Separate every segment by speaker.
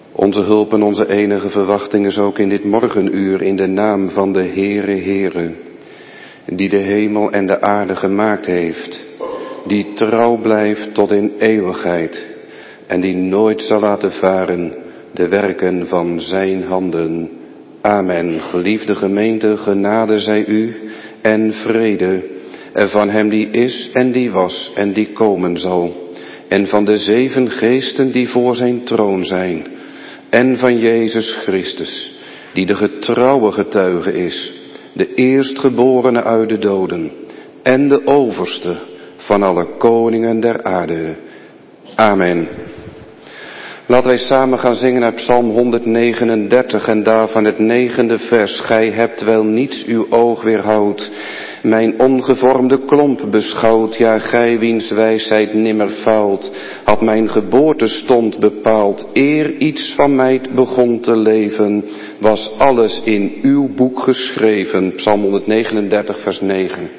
Speaker 1: Onze hulp en onze enige verwachting is ook in dit morgenuur in de naam van de Heere, die de hemel en de aarde gemaakt heeft, die trouw blijft tot in eeuwigheid en die nooit zal laten varen de werken van zijn handen. Amen. Geliefde gemeente, genade zij u en vrede van hem die is en die was en die komen zal, en van de 7 geesten die voor zijn troon zijn, en van Jezus Christus, die de getrouwe getuige is, de eerstgeborene uit de doden en de overste van alle koningen der aarde. Amen. Laten wij samen gaan zingen uit Psalm 139 en daarvan het 9e vers. Gij hebt wel niets uw oog weerhoudt, mijn ongevormde klomp beschouwt. Ja, gij wiens wijsheid nimmer faalt, had mijn geboortestond bepaald. Eer iets van mij begon te leven, was alles in uw boek geschreven. Psalm 139 vers 9.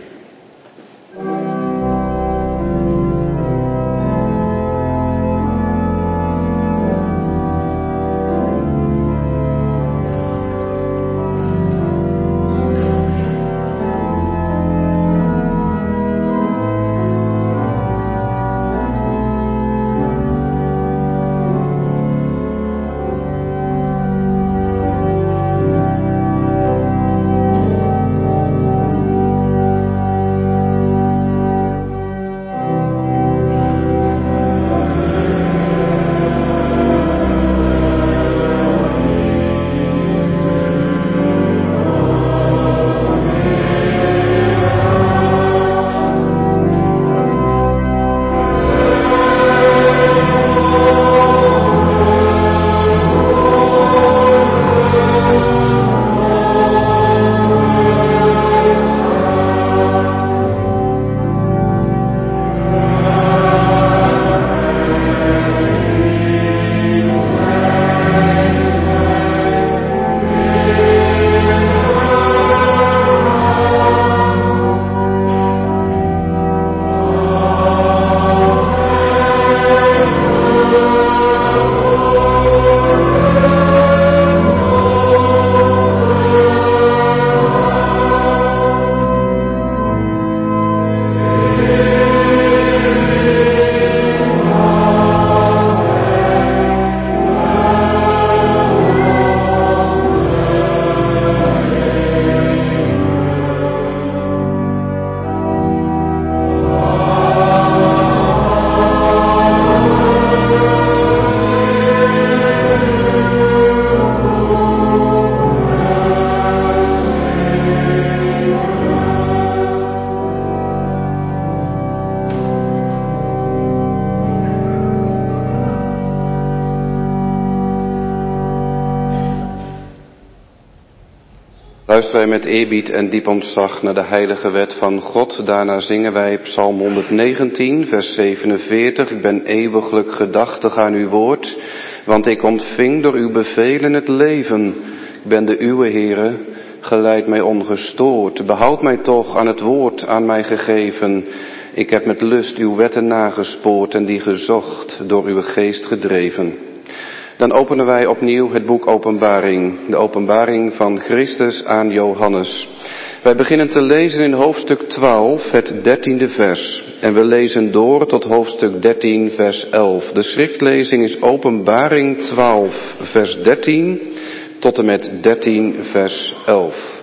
Speaker 1: Luisteren wij met eerbied en diep ontzag naar de heilige wet van God. Daarna zingen wij Psalm 119, vers 47. Ik ben eeuwiglijk gedachtig aan uw woord, want ik ontving door uw bevelen het leven. Ik ben de uwe, Heere, geleid mij ongestoord. Behoud mij toch aan het woord aan mij gegeven. Ik heb met lust uw wetten nagespoord en die gezocht, door uw geest gedreven. Dan openen wij opnieuw het boek Openbaring, de openbaring van Christus aan Johannes. Wij beginnen te lezen in hoofdstuk 12, het 13e vers. En we lezen door tot hoofdstuk 13, vers 11. De schriftlezing is Openbaring 12, vers 13 tot en met 13, vers 11.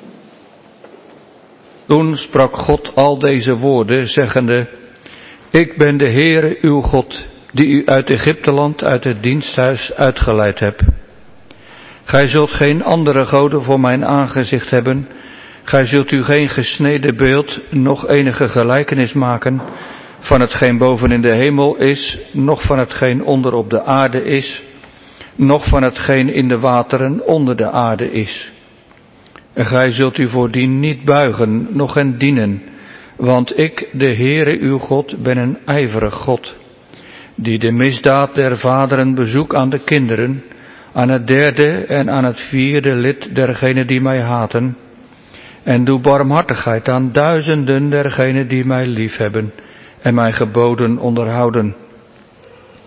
Speaker 2: Toen sprak God al deze woorden, zeggende: Ik ben de Heere uw God, die u uit Egypteland, uit het diensthuis uitgeleid heb. Gij zult geen andere goden voor mijn aangezicht hebben. Gij zult u geen gesneden beeld, noch enige gelijkenis maken van hetgeen boven in de hemel is, noch van hetgeen onder op de aarde is, noch van hetgeen in de wateren onder de aarde is. En gij zult u voordien niet buigen, noch hen dienen, want ik, de Heere uw God, ben een ijverig God, die de misdaad der vaderen bezoek aan de kinderen, aan het 3e en aan het 4e lid dergenen die mij haten, en doe barmhartigheid aan duizenden dergenen die mij liefhebben en mijn geboden onderhouden.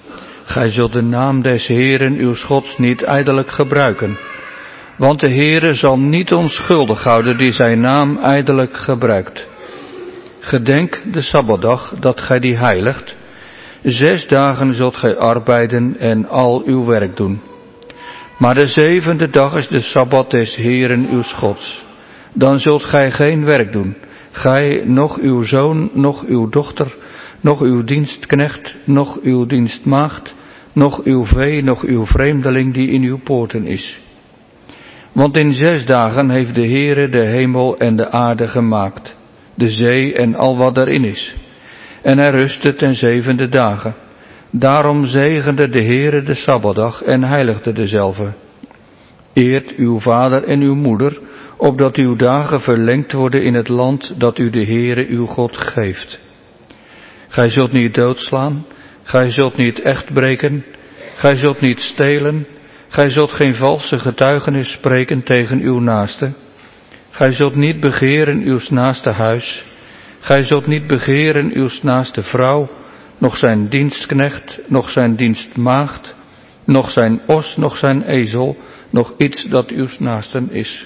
Speaker 2: Gij zult de naam des Heeren uw Gods niet ijdelijk gebruiken. Want de Heere zal niet onschuldig houden die zijn naam ijdelijk gebruikt. Gedenk de Sabbatdag dat gij die heiligt. 6 dagen zult gij arbeiden en al uw werk doen. Maar de 7e dag is de Sabbat des Heeren uws Gods. Dan zult gij geen werk doen. Gij, noch uw zoon, noch uw dochter, noch uw dienstknecht, noch uw dienstmaagd, noch uw vee, noch uw vreemdeling die in uw poorten is. Want in 6 dagen heeft de Heere de hemel en de aarde gemaakt, de zee en al wat erin is. En hij rustte ten 7e dagen. Daarom zegende de Heere de Sabbatdag en heiligde dezelve. Eert uw vader en uw moeder, opdat uw dagen verlengd worden in het land dat u de Heere uw God geeft. Gij zult niet doodslaan, gij zult niet echt breken, gij zult niet stelen, gij zult geen valse getuigenis spreken tegen uw naaste. Gij zult niet begeren uw naaste huis, gij zult niet begeren uw naaste vrouw, noch zijn dienstknecht, noch zijn dienstmaagd, noch zijn os, noch zijn ezel, noch iets dat uw naasten is.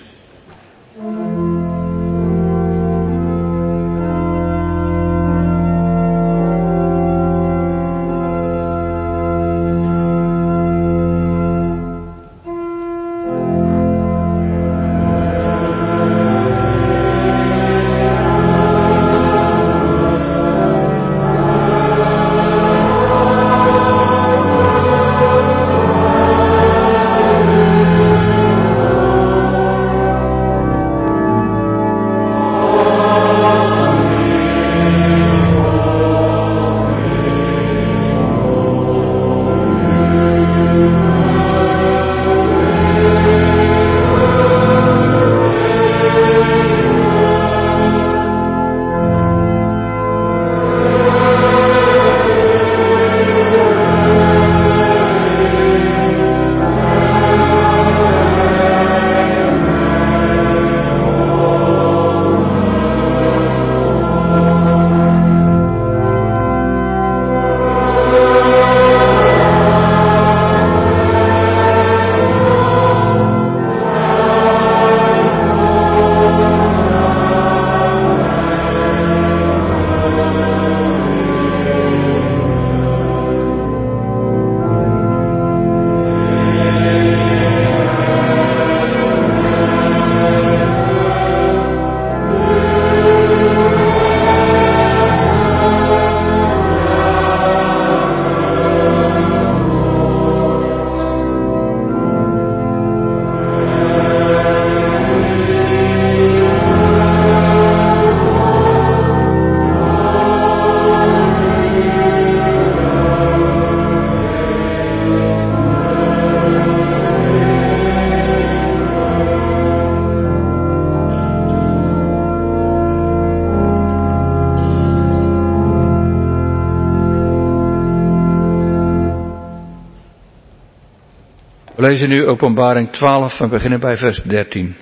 Speaker 2: We lezen nu Openbaring 12 en beginnen bij vers 13.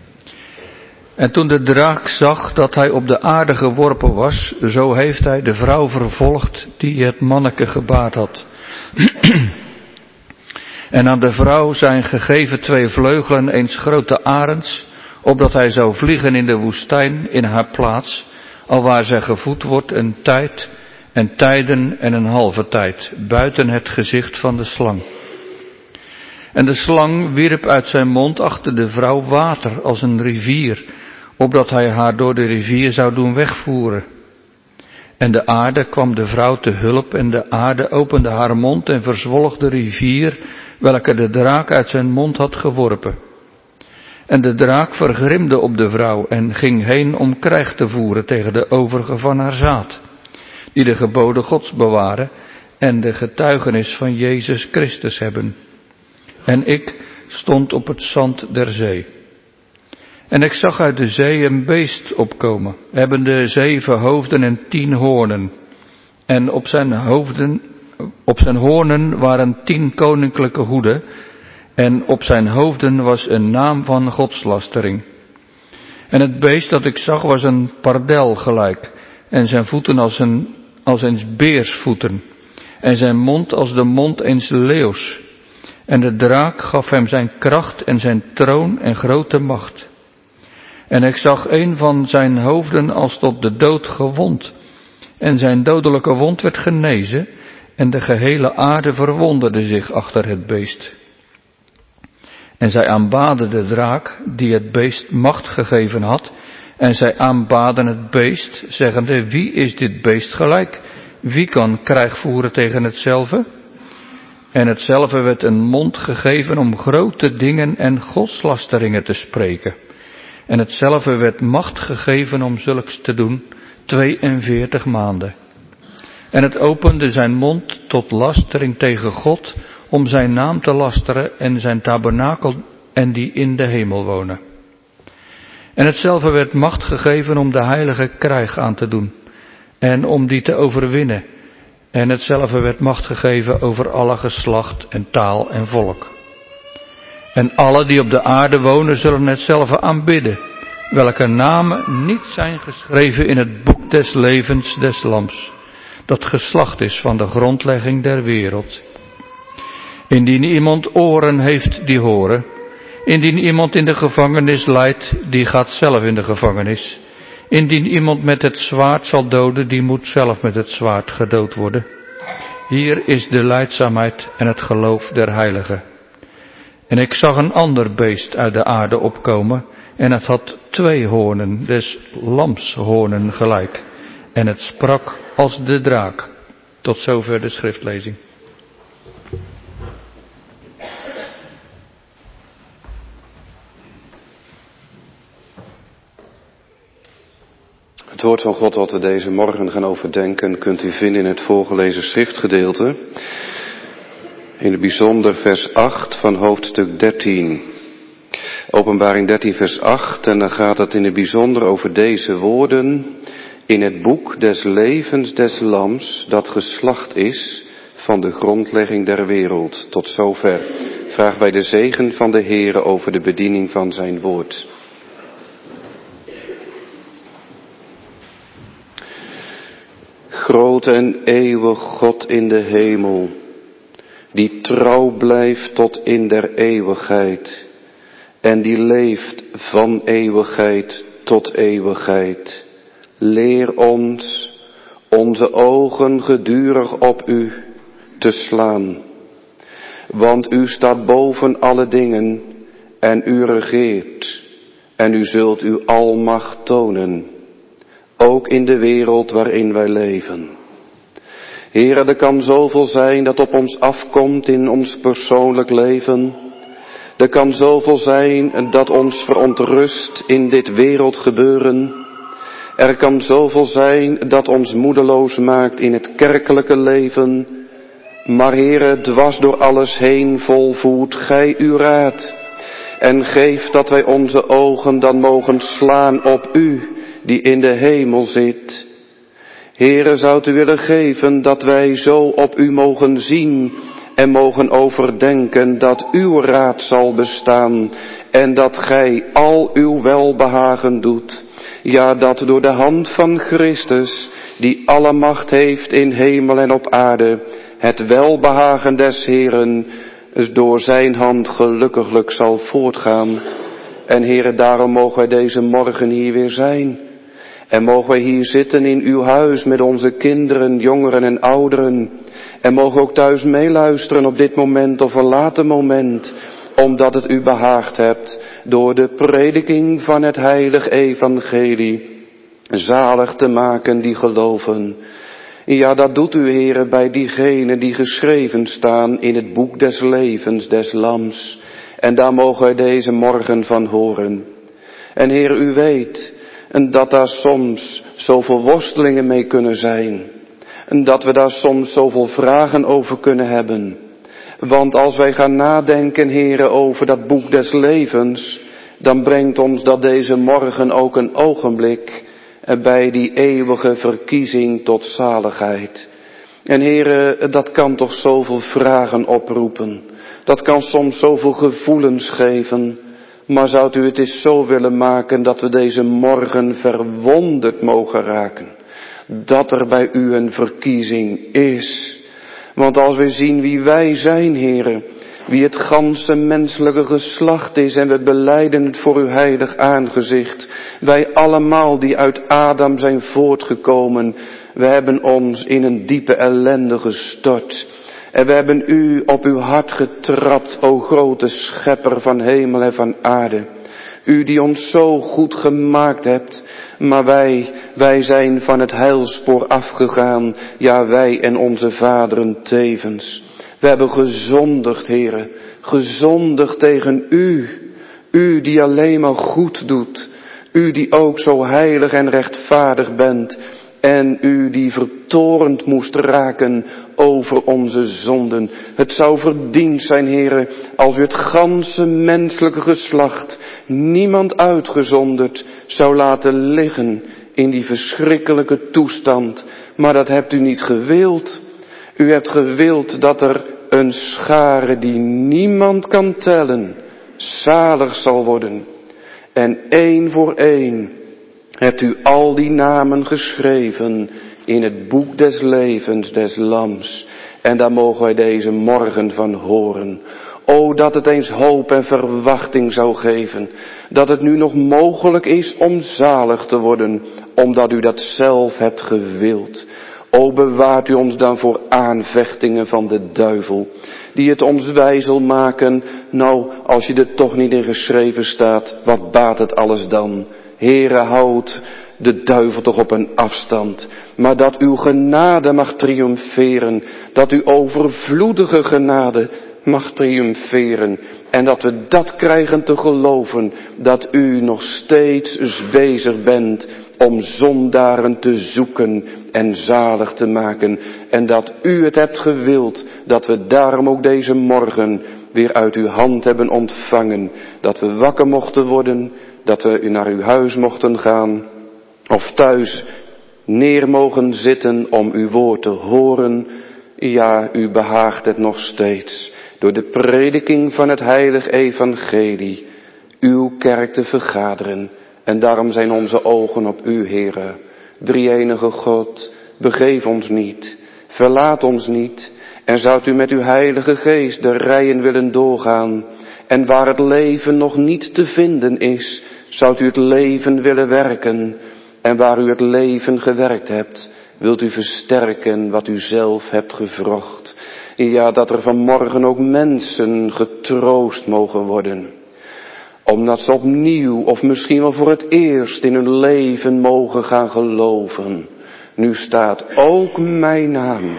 Speaker 2: En toen de draak zag dat hij op de aarde geworpen was, zo heeft hij de vrouw vervolgd die het manneke gebaard had. En aan de vrouw zijn gegeven 2 vleugelen eens grote arends, opdat hij zou vliegen in de woestijn in haar plaats, alwaar zij gevoed wordt een tijd en tijden en een halve tijd, buiten het gezicht van de slang. En de slang wierp uit zijn mond achter de vrouw water als een rivier, opdat hij haar door de rivier zou doen wegvoeren. En de aarde kwam de vrouw te hulp en de aarde opende haar mond en verzwolg de rivier, welke de draak uit zijn mond had geworpen. En de draak vergrimde op de vrouw en ging heen om krijg te voeren tegen de overigen van haar zaad, die de geboden Gods bewaren en de getuigenis van Jezus Christus hebben. En ik stond op het zand der zee. En ik zag uit de zee een beest opkomen, hebbende 7 hoofden en 10 hoornen. En op zijn hoornen waren 10 koninklijke hoeden, en op zijn hoofden was een naam van godslastering. En het beest dat ik zag was een pardel gelijk, en zijn voeten als een beersvoeten. en zijn mond als de mond eens leeuws. En de draak gaf hem zijn kracht en zijn troon en grote macht. En ik zag een van zijn hoofden als tot de dood gewond. En zijn dodelijke wond werd genezen en de gehele aarde verwonderde zich achter het beest. En zij aanbaden de draak die het beest macht gegeven had. En zij aanbaden het beest, zeggende, wie is dit beest gelijk? Wie kan krijg voeren tegen hetzelfde? En hetzelfde werd een mond gegeven om grote dingen en godslasteringen te spreken. En hetzelfde werd macht gegeven om zulks te doen 42 maanden. En het opende zijn mond tot lastering tegen God, om zijn naam te lasteren en zijn tabernakel en die in de hemel wonen. En hetzelfde werd macht gegeven om de heilige krijg aan te doen en om die te overwinnen. En hetzelfde werd macht gegeven over alle geslacht en taal en volk. En alle die op de aarde wonen zullen hetzelfde aanbidden, welke namen niet zijn geschreven in het boek des levens des Lams, dat geslacht is van de grondlegging der wereld. Indien iemand oren heeft, die horen. Indien iemand in de gevangenis lijdt, die gaat zelf in de gevangenis. Indien iemand met het zwaard zal doden, die moet zelf met het zwaard gedood worden. Hier is de lijdzaamheid en het geloof der heiligen. En ik zag een ander beest uit de aarde opkomen, en het had 2 hoornen, des lamshoornen gelijk. En het sprak als de draak. Tot zover de schriftlezing.
Speaker 1: Het woord van God wat we deze morgen gaan overdenken kunt u vinden in het voorgelezen schriftgedeelte. In het bijzonder vers 8 van hoofdstuk 13. Openbaring 13 vers 8 en dan gaat het in het bijzonder over deze woorden. In het boek des levens des Lams dat geslacht is van de grondlegging der wereld. Tot zover vragen wij de zegen van de Heere over de bediening van zijn woord. Groot en eeuwig God in de hemel, die trouw blijft tot in der eeuwigheid en die leeft van eeuwigheid tot eeuwigheid. Leer ons onze ogen gedurig op u te slaan, want u staat boven alle dingen en u regeert en u zult uw almacht tonen. Ook in de wereld waarin wij leven. Heere, er kan zoveel zijn dat op ons afkomt in ons persoonlijk leven. Er kan zoveel zijn dat ons verontrust in dit wereldgebeuren. Er kan zoveel zijn dat ons moedeloos maakt in het kerkelijke leven. Maar Heere, dwars door alles heen volvoert gij uw raad. En geeft dat wij onze ogen dan mogen slaan op u, die in de hemel zit. Heere, zoudt u willen geven dat wij zo op u mogen zien en mogen overdenken dat uw raad zal bestaan en dat gij al uw welbehagen doet. Ja, dat door de hand van Christus, die alle macht heeft in hemel en op aarde, het welbehagen des Heeren door zijn hand gelukkiglijk zal voortgaan. En Heere, daarom mogen wij deze morgen hier weer zijn. En mogen wij hier zitten in uw huis met onze kinderen, jongeren en ouderen. En mogen ook thuis meeluisteren op dit moment of een later moment. Omdat het u behaagd hebt door de prediking van het heilig evangelie zalig te maken die geloven. Ja, dat doet u, Heere, bij diegenen die geschreven staan in het boek des levens des Lams. En daar mogen wij deze morgen van horen. En Heere, u weet en dat daar soms zoveel worstelingen mee kunnen zijn. En dat we daar soms zoveel vragen over kunnen hebben. Want als wij gaan nadenken, Heere, over dat boek des levens, dan brengt ons dat deze morgen ook een ogenblik bij die eeuwige verkiezing tot zaligheid. En Heere, dat kan toch zoveel vragen oproepen. Dat kan soms zoveel gevoelens geven. Maar zoudt u het eens zo willen maken dat we deze morgen verwonderd mogen raken. Dat er bij u een verkiezing is. Want als we zien wie wij zijn, Heere, wie het ganse menselijke geslacht is, en we belijden het voor uw heilig aangezicht. Wij allemaal die uit Adam zijn voortgekomen, we hebben ons in een diepe ellende gestort. En we hebben u op uw hart getrapt, o grote schepper van hemel en van aarde. U die ons zo goed gemaakt hebt, maar wij zijn van het heilspoor afgegaan. Ja, wij en onze vaderen tevens. We hebben gezondigd, Heere, gezondigd tegen u. U die alleen maar goed doet. U die ook zo heilig en rechtvaardig bent. En u die vertorend moest raken over onze zonden. Het zou verdiend zijn, Heere, als u het ganse menselijke geslacht, niemand uitgezonderd, zou laten liggen in die verschrikkelijke toestand. Maar dat hebt u niet gewild. U hebt gewild dat er een schare die niemand kan tellen, zalig zal worden. En één voor één hebt u al die namen geschreven in het boek des levens des Lams. En daar mogen wij deze morgen van horen. O, dat het eens hoop en verwachting zou geven. Dat het nu nog mogelijk is om zalig te worden, omdat u dat zelf hebt gewild. O, bewaart u ons dan voor aanvechtingen van de duivel, die het ons wijzel maken. Nou, als je er toch niet in geschreven staat, wat baat het alles dan? Heere, houd de duivel toch op een afstand, maar dat uw genade mag triomferen, dat uw overvloedige genade mag triomferen, en dat we dat krijgen te geloven, dat u nog steeds bezig bent om zondaren te zoeken en zalig te maken, en dat u het hebt gewild, dat we daarom ook deze morgen weer uit uw hand hebben ontvangen, dat we wakker mochten worden, dat we naar uw huis mochten gaan, of thuis neer mogen zitten om uw woord te horen. Ja, u behaagt het nog steeds, door de prediking van het heilig evangelie, uw kerk te vergaderen. En daarom zijn onze ogen op u, Heere. Drie-enige God, begeef ons niet, verlaat ons niet, en zoudt u met uw heilige geest de rijen willen doorgaan, en waar het leven nog niet te vinden is, zoudt u het leven willen werken, en waar u het leven gewerkt hebt, wilt u versterken wat u zelf hebt gevrocht. Ja, dat er vanmorgen ook mensen getroost mogen worden, omdat ze opnieuw of misschien wel voor het eerst in hun leven mogen gaan geloven. Nu staat ook mijn naam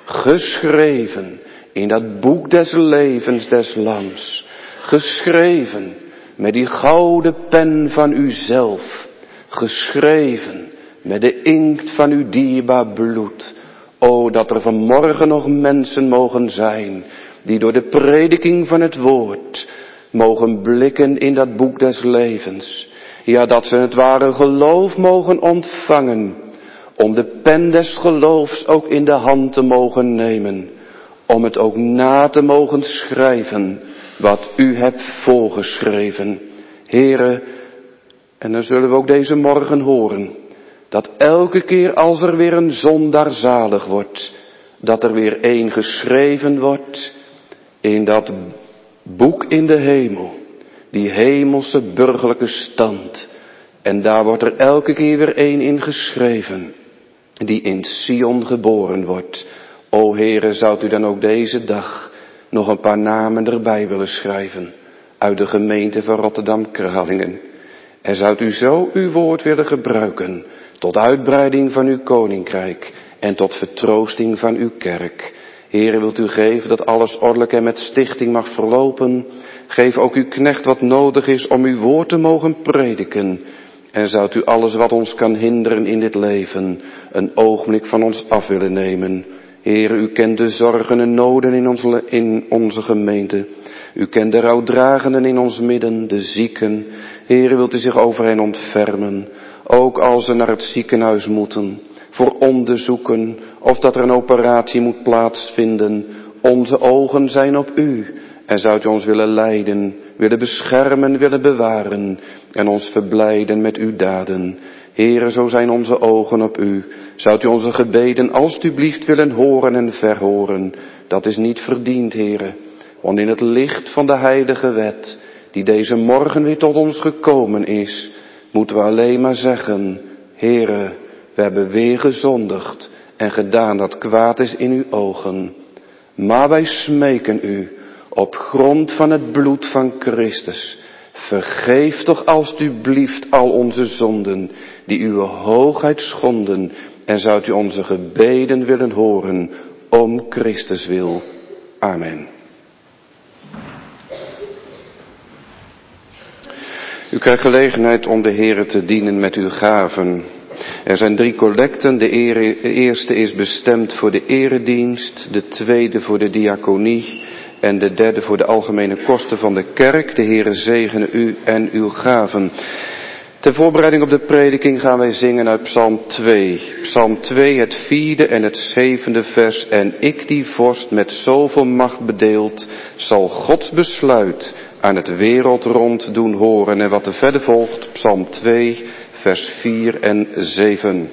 Speaker 1: geschreven in dat boek des levens des Lams. Geschreven met die gouden pen van uzelf. Geschreven met de inkt van uw dierbaar bloed. O, dat er vanmorgen nog mensen mogen zijn die door de prediking van het woord mogen blikken in dat boek des levens. Ja, dat ze het ware geloof mogen ontvangen, om de pen des geloofs ook in de hand te mogen nemen, om het ook na te mogen schrijven wat u hebt voorgeschreven. Heere, en dan zullen we ook deze morgen horen, dat elke keer als er weer een zondaar zalig wordt, dat er weer één geschreven wordt in dat boek in de hemel, die hemelse burgerlijke stand. En daar wordt er elke keer weer één in geschreven, die in Sion geboren wordt. O Heere, zoudt u dan ook deze dag nog een paar namen erbij willen schrijven, uit de gemeente van Rotterdam-Kralingen. En zoudt u zo uw woord willen gebruiken, tot uitbreiding van uw koninkrijk en tot vertroosting van uw kerk. Heere, wilt u geven dat alles ordelijk en met stichting mag verlopen. Geef ook uw knecht wat nodig is om uw woord te mogen prediken. En zoudt u alles wat ons kan hinderen in dit leven een ogenblik van ons af willen nemen. Heere, u kent de zorgen en noden in onze gemeente. U kent de rouwdragenden in ons midden, de zieken. Heere, wilt u zich over hen ontfermen. Ook als ze naar het ziekenhuis moeten, voor onderzoeken, of dat er een operatie moet plaatsvinden. Onze ogen zijn op u. En zoudt u ons willen leiden, willen beschermen, willen bewaren en ons verblijden met uw daden. Heere, zo zijn onze ogen op u. Zoudt u onze gebeden alstublieft willen horen en verhoren? Dat is niet verdiend, Heere, want in het licht van de heilige wet, die deze morgen weer tot ons gekomen is, moeten we alleen maar zeggen, Heere, we hebben weer gezondigd en gedaan dat kwaad is in uw ogen. Maar wij smeken u, op grond van het bloed van Christus, vergeef toch alstublieft al onze zonden, die uw hoogheid schonden, en zoudt u onze gebeden willen horen, om Christus wil. Amen. U krijgt gelegenheid om de Heere te dienen met uw gaven. Er zijn 3 collecten. De eerste is bestemd voor de eredienst, de tweede voor de diaconie en de derde voor de algemene kosten van de kerk. De Heere zegene u en uw gaven. Ter voorbereiding op de prediking gaan wij zingen uit Psalm 2. Psalm 2, het 4e en het 7e vers. En ik die vorst met zoveel macht bedeeld, zal Gods besluit aan het wereldrond doen horen. En wat er verder volgt, Psalm 2, vers 4 en 7.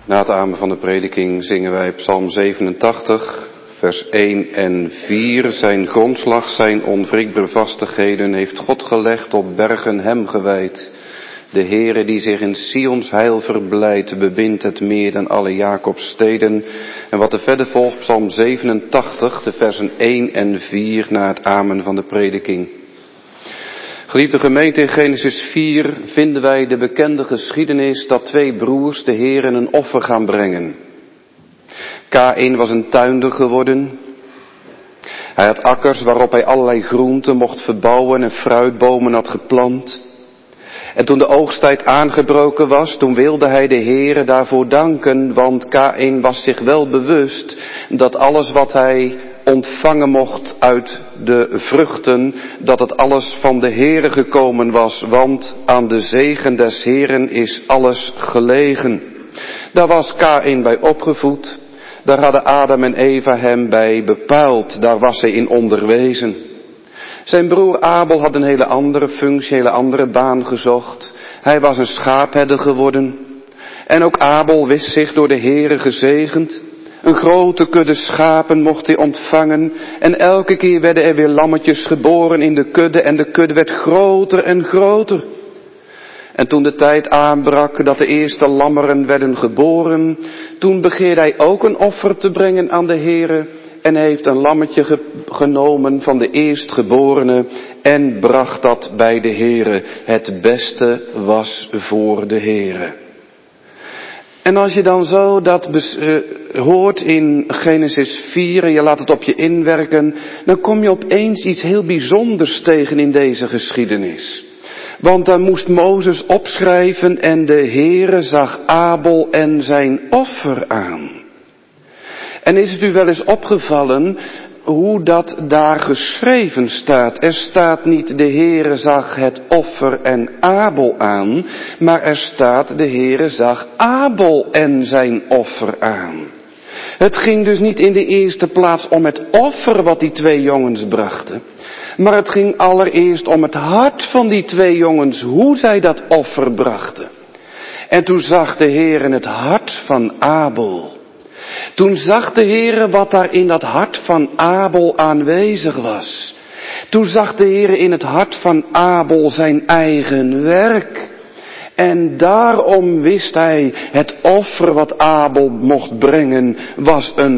Speaker 1: Na het amen van de prediking zingen wij Psalm 87, vers 1 en 4. Zijn grondslag, zijn onwrikbare vastigheden heeft God gelegd, op bergen hem gewijd. De Heere die zich in Sions heil verblijdt, bebindt het meer dan alle Jacobssteden. En wat er verder volgt, Psalm 87, de versen 1 en 4 na het amen van de prediking. Geliefde gemeente, in Genesis 4 vinden wij de bekende geschiedenis dat twee broers de Heere een offer gaan brengen. Kaïn was een tuinder geworden. Hij had akkers waarop hij allerlei groenten mocht verbouwen en fruitbomen had geplant. En toen de oogsttijd aangebroken was, toen wilde hij de Heere daarvoor danken, want Kaïn was zich wel bewust dat alles wat hij ontvangen mocht uit de vruchten, dat het alles van de Heere gekomen was, want aan de zegen des Heeren is alles gelegen. Daar was Kaïn bij opgevoed, daar hadden Adam en Eva hem bij bepaald, daar was hij in onderwezen. Zijn broer Abel had een hele andere functie, een hele andere baan gezocht. Hij was een schaapherder geworden. En ook Abel wist zich door de Heere gezegend. Een grote kudde schapen mocht hij ontvangen. En elke keer werden er weer lammetjes geboren in de kudde. En de kudde werd groter en groter. En toen de tijd aanbrak dat de eerste lammeren werden geboren, toen begeerde hij ook een offer te brengen aan de Heere. En heeft een lammetje genomen van de eerstgeborene en bracht dat bij de Heere. Het beste was voor de Heere. En als je dan zo dat hoort in Genesis 4 en je laat het op je inwerken, dan kom je opeens iets heel bijzonders tegen in deze geschiedenis. Want dan moest Mozes opschrijven en de Heere zag Abel en zijn offer aan. En is het u wel eens opgevallen hoe dat daar geschreven staat? Er staat niet de Heere zag het offer en Abel aan, maar er staat de Heere zag Abel en zijn offer aan. Het ging dus niet in de eerste plaats om het offer wat die twee jongens brachten, maar het ging allereerst om het hart van die twee jongens, hoe zij dat offer brachten. En toen zag de Heere het hart van Abel. Toen zag de Heere wat daar in dat hart van Abel aanwezig was. Toen zag de Heere in het hart van Abel zijn eigen werk. En daarom wist hij, het offer wat Abel mocht brengen was een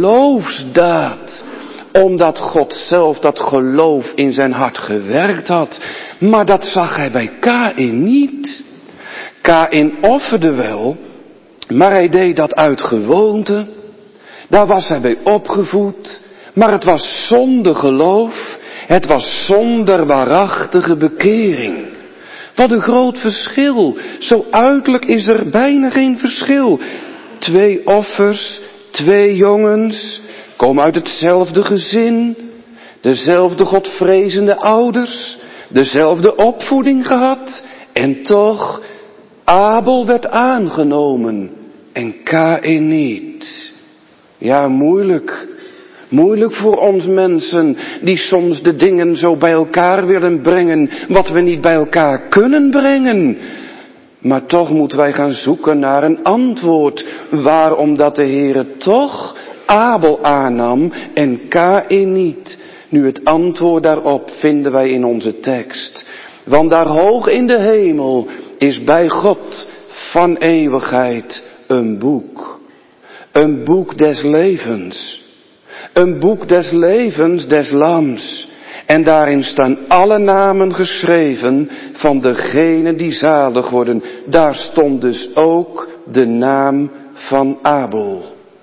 Speaker 1: geloofsdaad. Omdat God zelf dat geloof in zijn hart gewerkt had. Maar dat zag hij bij Kaïn niet. Kaïn offerde wel, maar hij deed dat uit gewoonte. Daar was hij bij opgevoed. Maar het was zonder geloof. Het was zonder waarachtige bekering. Wat een groot verschil. Zo uiterlijk is er bijna geen verschil. Twee offers, twee jongens, komen uit hetzelfde gezin. Dezelfde godvrezende ouders. Dezelfde opvoeding gehad. En toch, Abel werd aangenomen en Kaïn niet. Ja, moeilijk. Moeilijk voor ons mensen die soms de dingen zo bij elkaar willen brengen wat we niet bij elkaar kunnen brengen. Maar toch moeten wij gaan zoeken naar een antwoord. Waarom dat de Heere toch Abel aannam en Kaïn niet. Nu het antwoord daarop vinden wij in onze tekst. Want daar hoog in de hemel is bij God van eeuwigheid een boek. Een boek des levens. Een boek des levens des Lams. En daarin staan alle namen geschreven van degenen die zalig worden. Daar stond dus ook de naam van Abel.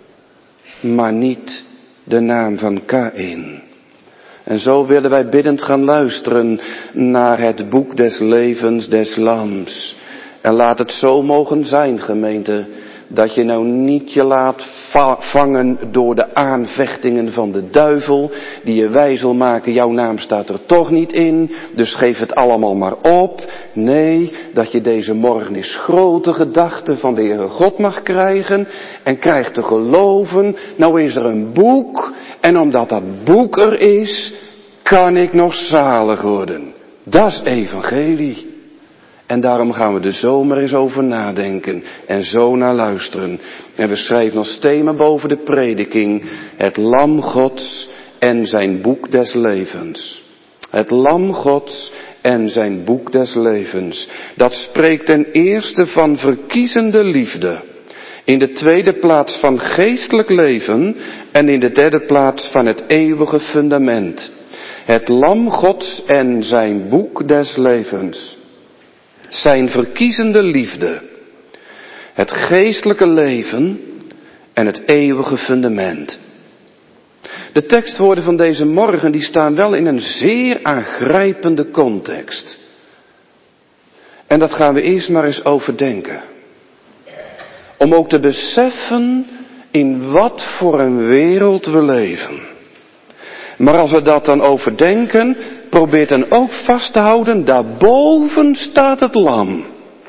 Speaker 1: Maar niet de naam van Kaïn. En zo willen wij biddend gaan luisteren naar het boek des levens des Lams. En laat het zo mogen zijn, gemeente, dat je nou niet je laat vangen door de aanvechtingen van de duivel, die je wijs wil maken, jouw naam staat er toch niet in, dus geef het allemaal maar op. Nee, dat je deze morgen eens grote gedachten van de Heere God mag krijgen en krijgt te geloven, nou is er een boek en omdat dat boek er is, kan ik nog zalig worden. Dat is evangelie. En daarom gaan we er zomaar eens over nadenken en zo naar luisteren. En we schrijven als thema boven de prediking: het lam Gods en zijn boek des levens. Het lam Gods en zijn boek des levens. Dat spreekt ten eerste van verkiezende liefde. In de tweede plaats van geestelijk leven en in de derde plaats van het eeuwige fundament. Het lam Gods en zijn boek des levens. Zijn verkiezende liefde. Het geestelijke leven en het eeuwige fundament. De tekstwoorden van deze morgen die staan wel in een zeer aangrijpende context. En dat gaan we eerst maar eens overdenken. Om ook te beseffen in wat voor een wereld we leven. Maar als we dat dan overdenken, probeer dan ook vast te houden, daarboven staat het lam.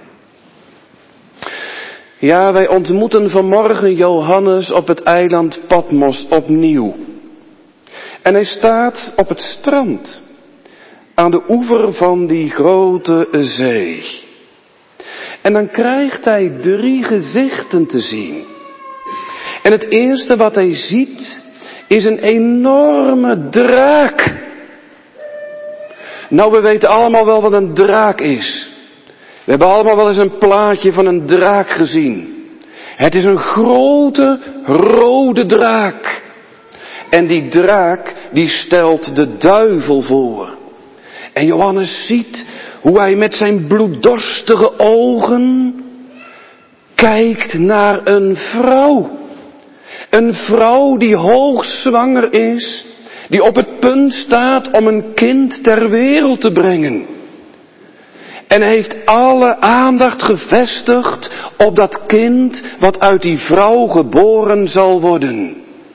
Speaker 1: Ja, wij ontmoeten vanmorgen Johannes op het eiland Patmos opnieuw. En hij staat op het strand, aan de oever van die grote zee. En dan krijgt hij 3 gezichten te zien. En het eerste wat hij ziet is een enorme draak. Nou, we weten allemaal wel wat een draak is. We hebben allemaal wel eens een plaatje van een draak gezien. Het is een grote rode draak. En die draak die stelt de duivel voor. En Johannes ziet hoe hij met zijn bloeddorstige ogen kijkt naar een vrouw. Een vrouw die hoogzwanger is, die op het punt staat om een kind ter wereld te brengen. En hij heeft alle aandacht gevestigd op dat kind wat uit die vrouw geboren zal worden.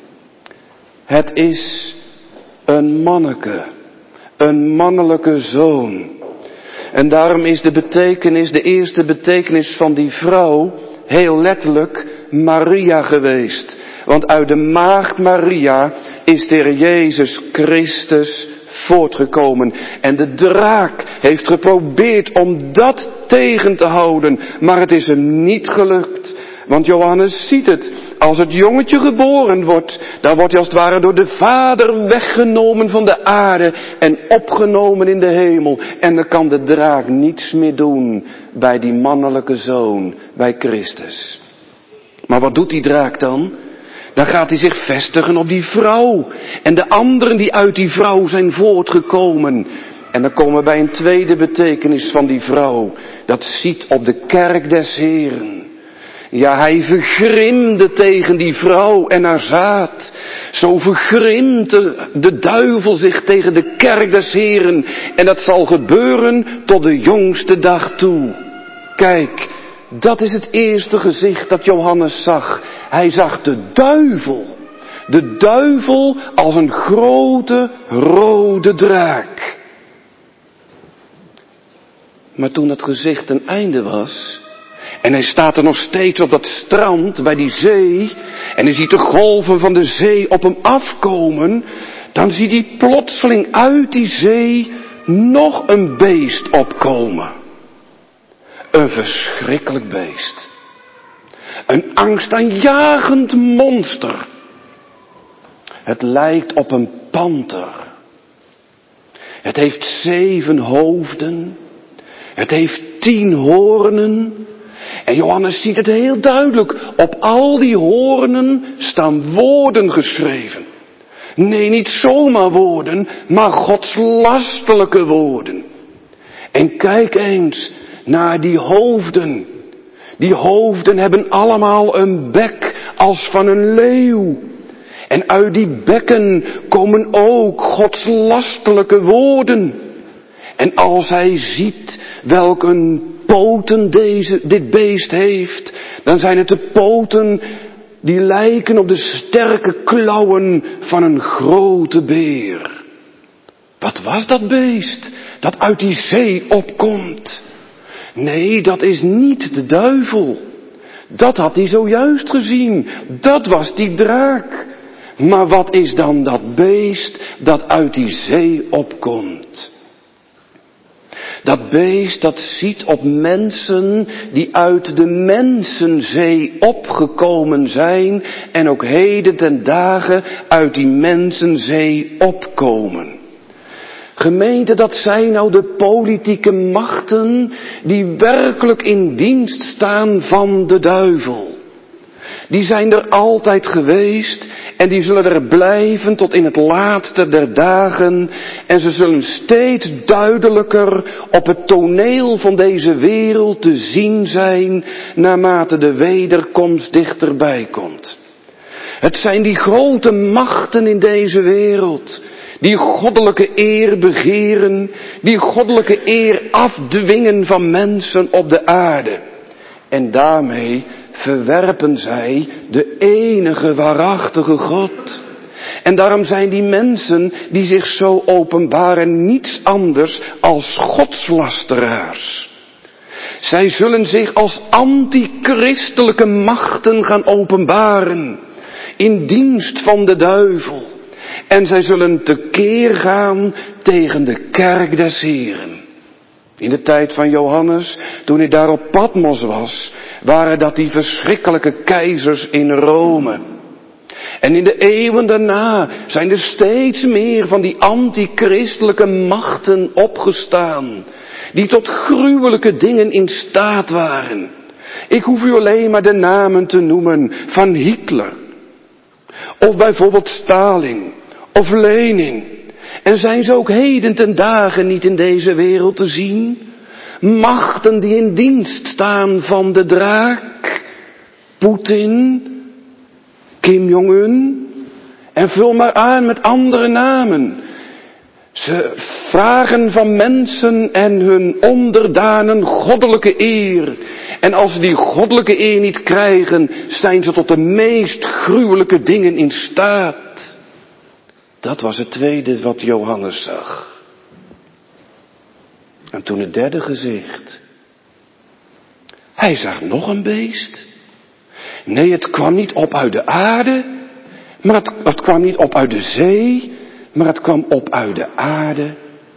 Speaker 1: Het is een manneke, een mannelijke zoon. En daarom is de eerste betekenis van die vrouw heel letterlijk Maria geweest. Want uit de maagd Maria is de Heer Jezus Christus voortgekomen. En de draak heeft geprobeerd om dat tegen te houden, maar het is hem niet gelukt. Want Johannes ziet het, als het jongetje geboren wordt, dan wordt hij als het ware door de Vader weggenomen van de aarde en opgenomen in de hemel. En dan kan de draak niets meer doen bij die mannelijke zoon, bij Christus. Maar wat doet die draak dan? Dan gaat hij zich vestigen op die vrouw en de anderen die uit die vrouw zijn voortgekomen. En dan komen we bij een tweede betekenis van die vrouw. Dat ziet op de kerk des Heren. Ja, hij vergrimde tegen die vrouw en haar zaad. Zo vergrimt de duivel zich tegen de kerk des Heren. En dat zal gebeuren tot de jongste dag toe. Kijk, dat is het eerste gezicht dat Johannes zag. Hij zag de duivel. De duivel als een grote rode draak. Maar toen dat gezicht ten einde was, en hij staat er nog steeds op dat strand bij die zee, en hij ziet de golven van de zee op hem afkomen, dan ziet hij plotseling uit die zee nog een beest opkomen. Een verschrikkelijk beest. Een angstaanjagend monster. Het lijkt op een panter. Het heeft 7 hoofden. Het heeft 10 hoornen. En Johannes ziet het heel duidelijk. Op al die hoornen staan woorden geschreven. Nee, niet zomaar woorden, maar godslastelijke woorden. En kijk eens naar die hoofden. Die hoofden hebben allemaal een bek als van een leeuw. En uit die bekken komen ook godslastelijke woorden. En als hij ziet welke poten dit beest heeft, dan zijn het de poten die lijken op de sterke klauwen van een grote beer. Wat was dat beest dat uit die zee opkomt? Nee, dat is niet de duivel. Dat had hij zojuist gezien. Dat was die draak. Maar wat is dan dat beest dat uit die zee opkomt? Dat beest dat ziet op mensen die uit de mensenzee opgekomen zijn en ook heden ten dagen uit die mensenzee opkomen. Gemeente, dat zijn nou de politieke machten die werkelijk in dienst staan van de duivel. Die zijn er altijd geweest en die zullen er blijven tot in het laatste der dagen. En ze zullen steeds duidelijker op het toneel van deze wereld te zien zijn naarmate de wederkomst dichterbij komt. Het zijn die grote machten in deze wereld die goddelijke eer begeren, die goddelijke eer afdwingen van mensen op de aarde. En daarmee verwerpen zij de enige waarachtige God. En daarom zijn die mensen die zich zo openbaren niets anders als godslasteraars. Zij zullen zich als antichristelijke machten gaan openbaren in dienst van de duivel. En zij zullen tekeer gaan tegen de kerk des Heren. In de tijd van Johannes, toen hij daar op Patmos was, waren dat die verschrikkelijke keizers in Rome. En in de eeuwen daarna zijn er steeds meer van die antichristelijke machten opgestaan, die tot gruwelijke dingen in staat waren. Ik hoef u alleen maar de namen te noemen van Hitler, of bijvoorbeeld Stalin, of Lenin. En zijn ze ook heden ten dagen niet in deze wereld te zien? Machten die in dienst staan van de draak, Poetin, Kim Jong-un, en vul maar aan met andere namen. Ze vragen van mensen en hun onderdanen goddelijke eer. En als ze die goddelijke eer niet krijgen, zijn ze tot de meest gruwelijke dingen in staat. Dat was het tweede wat Johannes zag. En toen het derde gezicht. Hij zag nog een beest. Nee, het kwam niet op uit de aarde, maar het kwam niet op uit de zee, maar het kwam op uit de aarde.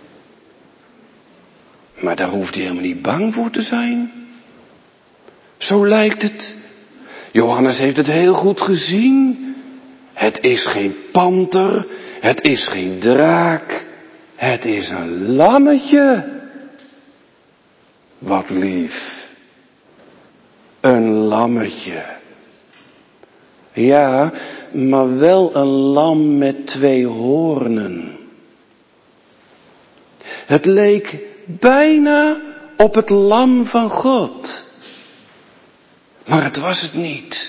Speaker 1: Maar daar hoeft hij helemaal niet bang voor te zijn. Zo lijkt het. Johannes heeft het heel goed gezien. Het is geen panter, het is geen draak, het is een lammetje. Wat lief. Een lammetje. Ja, maar wel een lam met 2 hoornen. Het leek bijna op het lam van God. Maar het was het niet.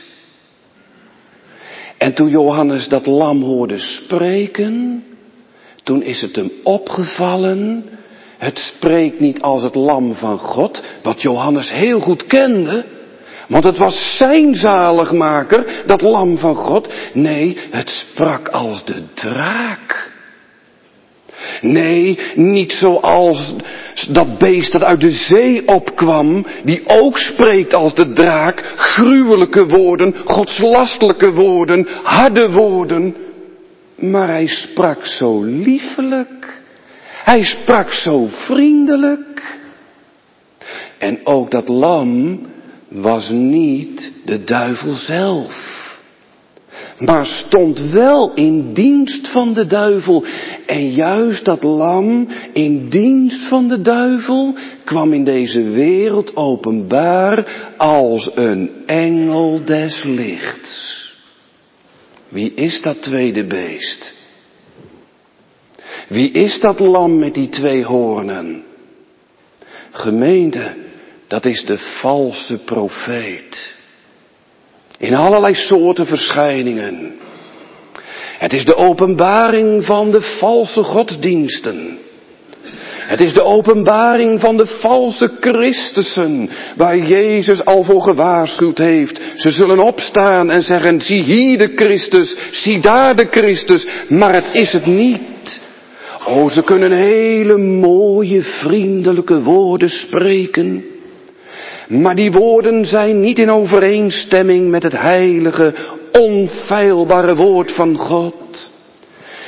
Speaker 1: En toen Johannes dat lam hoorde spreken, toen is het hem opgevallen. Het spreekt niet als het lam van God, wat Johannes heel goed kende. Want het was zijn zaligmaker, dat lam van God. Nee, het sprak als de draak. Nee, niet zoals dat beest dat uit de zee opkwam, die ook spreekt als de draak, gruwelijke woorden, godslastelijke woorden, harde woorden. Maar hij sprak zo liefelijk. Hij sprak zo vriendelijk. En ook dat lam was niet de duivel zelf, maar stond wel in dienst van de duivel. En juist dat lam in dienst van de duivel kwam in deze wereld openbaar als een engel des lichts. Wie is dat tweede beest? Wie is dat lam met die 2 hoornen? Gemeente, dat is de valse profeet. In allerlei soorten verschijningen. Het is de openbaring van de valse godsdiensten. Het is de openbaring van de valse Christussen, waar Jezus al voor gewaarschuwd heeft. Ze zullen opstaan en zeggen, zie hier de Christus, zie daar de Christus, maar het is het niet. Oh, ze kunnen hele mooie, vriendelijke woorden spreken. Maar die woorden zijn niet in overeenstemming met het heilige, onfeilbare woord van God.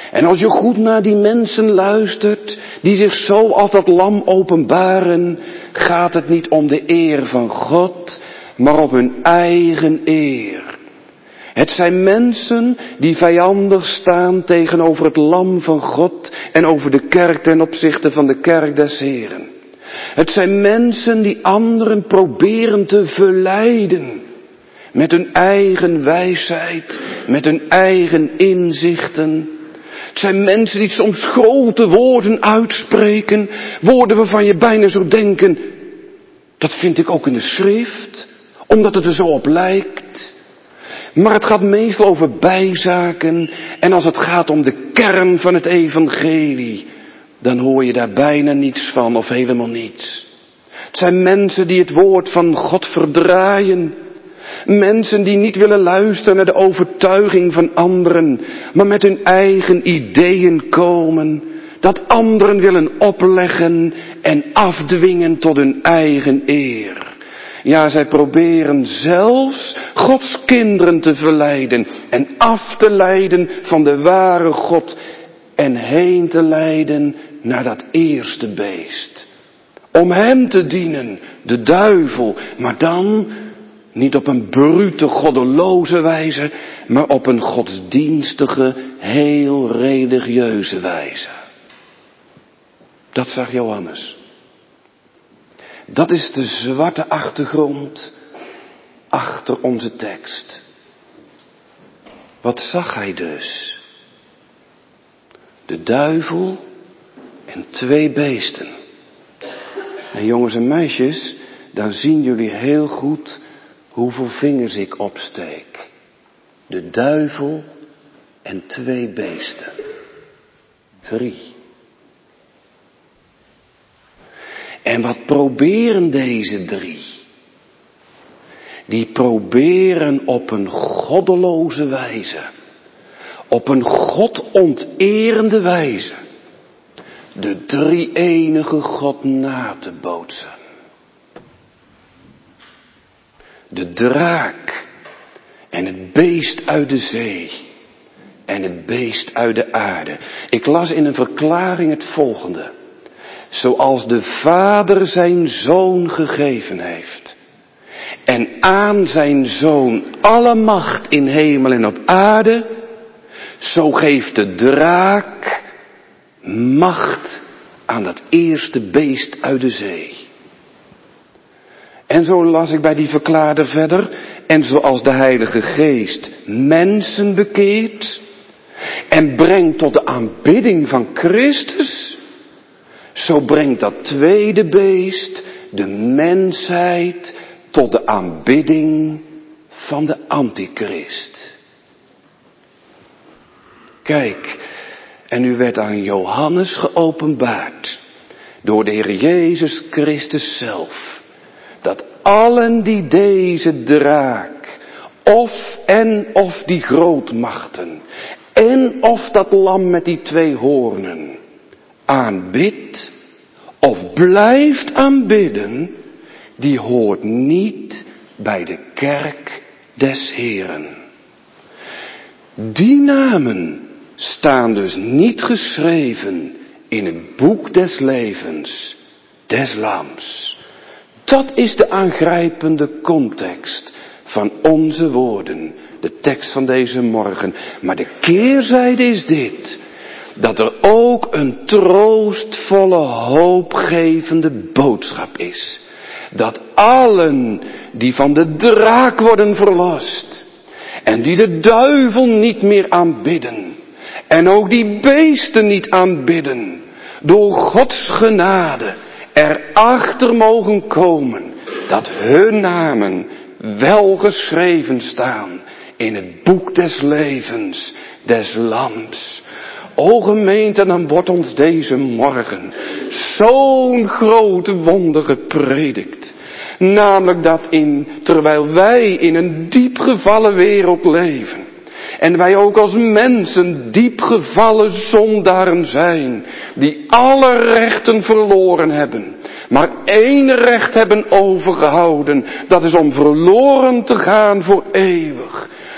Speaker 1: En als je goed naar die mensen luistert, die zich zo als dat lam openbaren, gaat het niet om de eer van God, maar op hun eigen eer. Het zijn mensen die vijandig staan tegenover het lam van God en over de kerk ten opzichte van de kerk des Heren. Het zijn mensen die anderen proberen te verleiden met hun eigen wijsheid, met hun eigen inzichten. Het zijn mensen die soms grote woorden uitspreken, woorden waarvan je bijna zou denken, dat vind ik ook in de schrift, omdat het er zo op lijkt. Maar het gaat meestal over bijzaken en als het gaat om de kern van het evangelie, dan hoor je daar bijna niets van of helemaal niets. Het zijn mensen die het woord van God verdraaien. Mensen die niet willen luisteren naar de overtuiging van anderen, maar met hun eigen ideeën komen, dat anderen willen opleggen en afdwingen tot hun eigen eer. Ja, zij proberen zelfs Gods kinderen te verleiden en af te leiden van de ware God en heen te leiden naar dat eerste beest. Om hem te dienen, de duivel, maar dan niet op een brute, goddeloze wijze, maar op een godsdienstige, heel religieuze wijze. Dat zag Johannes. Dat is de zwarte achtergrond achter onze tekst. Wat zag hij dus? De duivel en 2 beesten. En jongens en meisjes, dan zien jullie heel goed hoeveel vingers ik opsteek. De duivel en 2 beesten. 3. En wat proberen deze 3? Die proberen op een goddeloze wijze, op een godonterende wijze, de drie-enige God na te bootsen. De draak en het beest uit de zee en het beest uit de aarde. Ik las in een verklaring het volgende. Zoals de Vader zijn Zoon gegeven heeft en aan zijn Zoon alle macht in hemel en op aarde, zo geeft de draak macht aan dat eerste beest uit de zee. En zo las ik bij die verklaarder verder, en zoals de Heilige Geest mensen bekeert en brengt tot de aanbidding van Christus, zo brengt dat tweede beest de mensheid tot de aanbidding van de Antichrist. Kijk, en nu werd aan Johannes geopenbaard door de Heer Jezus Christus zelf, dat allen die deze draak, of die grootmachten, en of dat lam met die 2 hoornen, aanbidt of blijft aanbidden, die hoort niet bij de kerk des Heren. Die namen staan dus niet geschreven in het boek des levens des Lams. Dat is de aangrijpende context van onze woorden, de tekst van deze morgen. Maar de keerzijde is dit, dat er ook een troostvolle, hoopgevende boodschap is. Dat allen die van de draak worden verlost en die de duivel niet meer aanbidden en ook die beesten niet aanbidden, door Gods genade erachter mogen komen dat hun namen wel geschreven staan in het boek des levens des Lams. O gemeente, dan wordt ons deze morgen zo'n grote wonder gepredikt. Namelijk dat terwijl wij in een diep gevallen wereld leven, en wij ook als mensen diep gevallen zondaren zijn, die alle rechten verloren hebben, maar 1 recht hebben overgehouden, dat is om verloren te gaan voor eeuwig.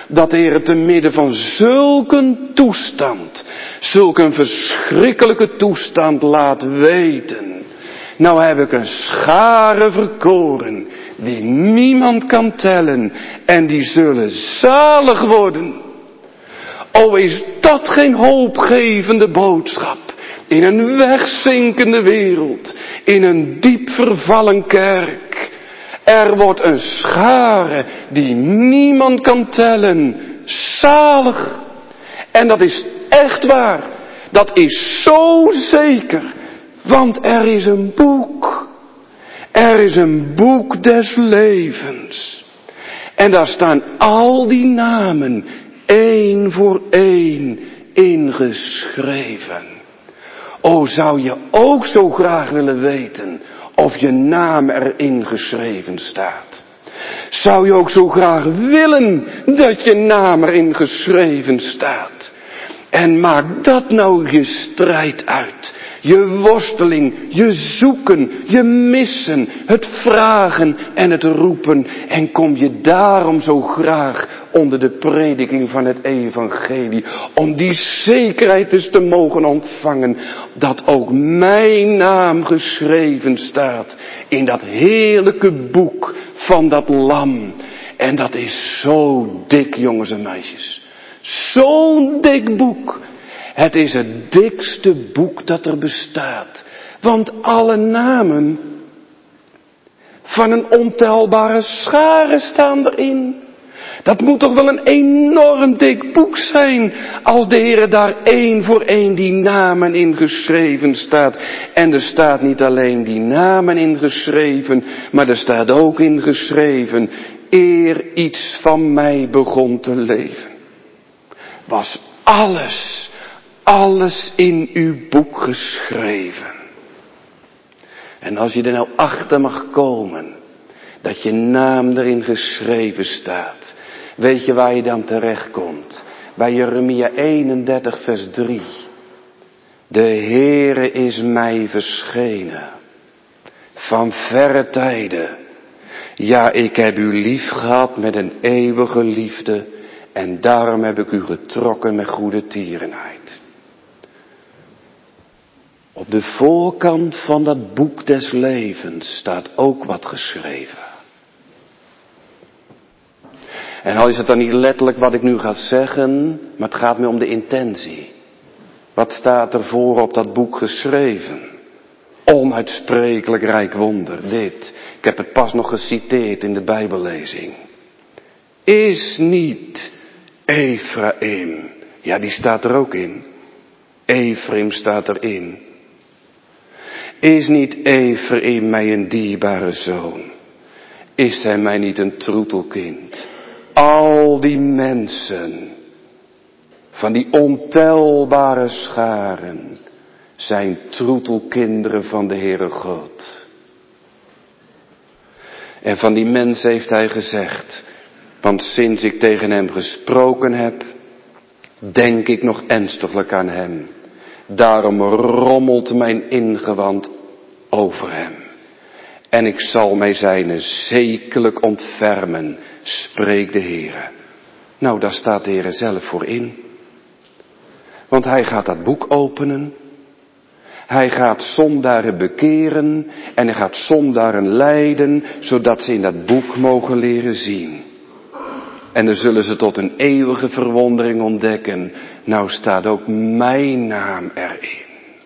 Speaker 1: dat de Heer te midden van zulke toestand, zulke verschrikkelijke toestand laat weten. Nou heb ik een schare verkoren die niemand kan tellen en die zullen zalig worden. O, is dat geen hoopgevende boodschap in een wegzinkende wereld, in een diep vervallen kerk. Er wordt een schare die niemand kan tellen, zalig. En dat is echt waar. Dat is zo zeker. Want er is een boek. Er is een boek des levens. En daar staan al die namen één voor één ingeschreven. O, zou je ook zo graag willen weten of je naam erin geschreven staat? Zou je ook zo graag willen dat je naam erin geschreven staat? En maak dat nou je strijd uit. Je worsteling, je zoeken, je missen, het vragen en het roepen. En kom je daarom zo graag onder de prediking van het evangelie. Om die zekerheid dus te mogen ontvangen. Dat ook mijn naam geschreven staat in dat heerlijke boek van dat lam. En dat is zo dik, jongens en meisjes. Zo'n dik boek. Het is het dikste boek dat er bestaat. Want alle namen van een ontelbare schare staan erin. Dat moet toch wel een enorm dik boek zijn. Als de Heer daar één voor één die namen in geschreven staat. En er staat niet alleen die namen in geschreven. Maar er staat ook in geschreven. Eer iets van mij begon te leven. Was alles in uw boek geschreven. En als je er nou achter mag komen, dat je naam erin geschreven staat, weet je waar je dan terecht komt? Bij Jeremia 31 vers 3. De Heere is mij verschenen, van verre tijden. Ja, ik heb u lief gehad met een eeuwige liefde. En daarom heb ik u getrokken met goede tierenheid. Op de voorkant van dat boek des levens staat ook wat geschreven. En al is het dan niet letterlijk wat ik nu ga zeggen, maar het gaat me om de intentie. Wat staat er voor op dat boek geschreven? Onuitsprekelijk rijk wonder, dit. Ik heb het pas nog geciteerd in de Bijbellezing. Is niet Ephraim, ja die staat er ook in. Ephraim staat erin. Is niet Ephraim mij een dierbare zoon? Is hij mij niet een troetelkind? Al die mensen van die ontelbare scharen zijn troetelkinderen van de Heere God. En van die mensen heeft hij gezegd, want sinds ik tegen hem gesproken heb, denk ik nog ernstiglijk aan hem. Daarom rommelt mijn ingewand over hem. En ik zal mij zijne zekerlijk ontfermen, spreekt de Heere. Nou, daar staat de Heere zelf voor in. Want hij gaat dat boek openen. Hij gaat zondaren bekeren en hij gaat zondaren leiden, zodat ze in dat boek mogen leren zien. En dan zullen ze tot een eeuwige verwondering ontdekken, nou staat ook mijn naam erin.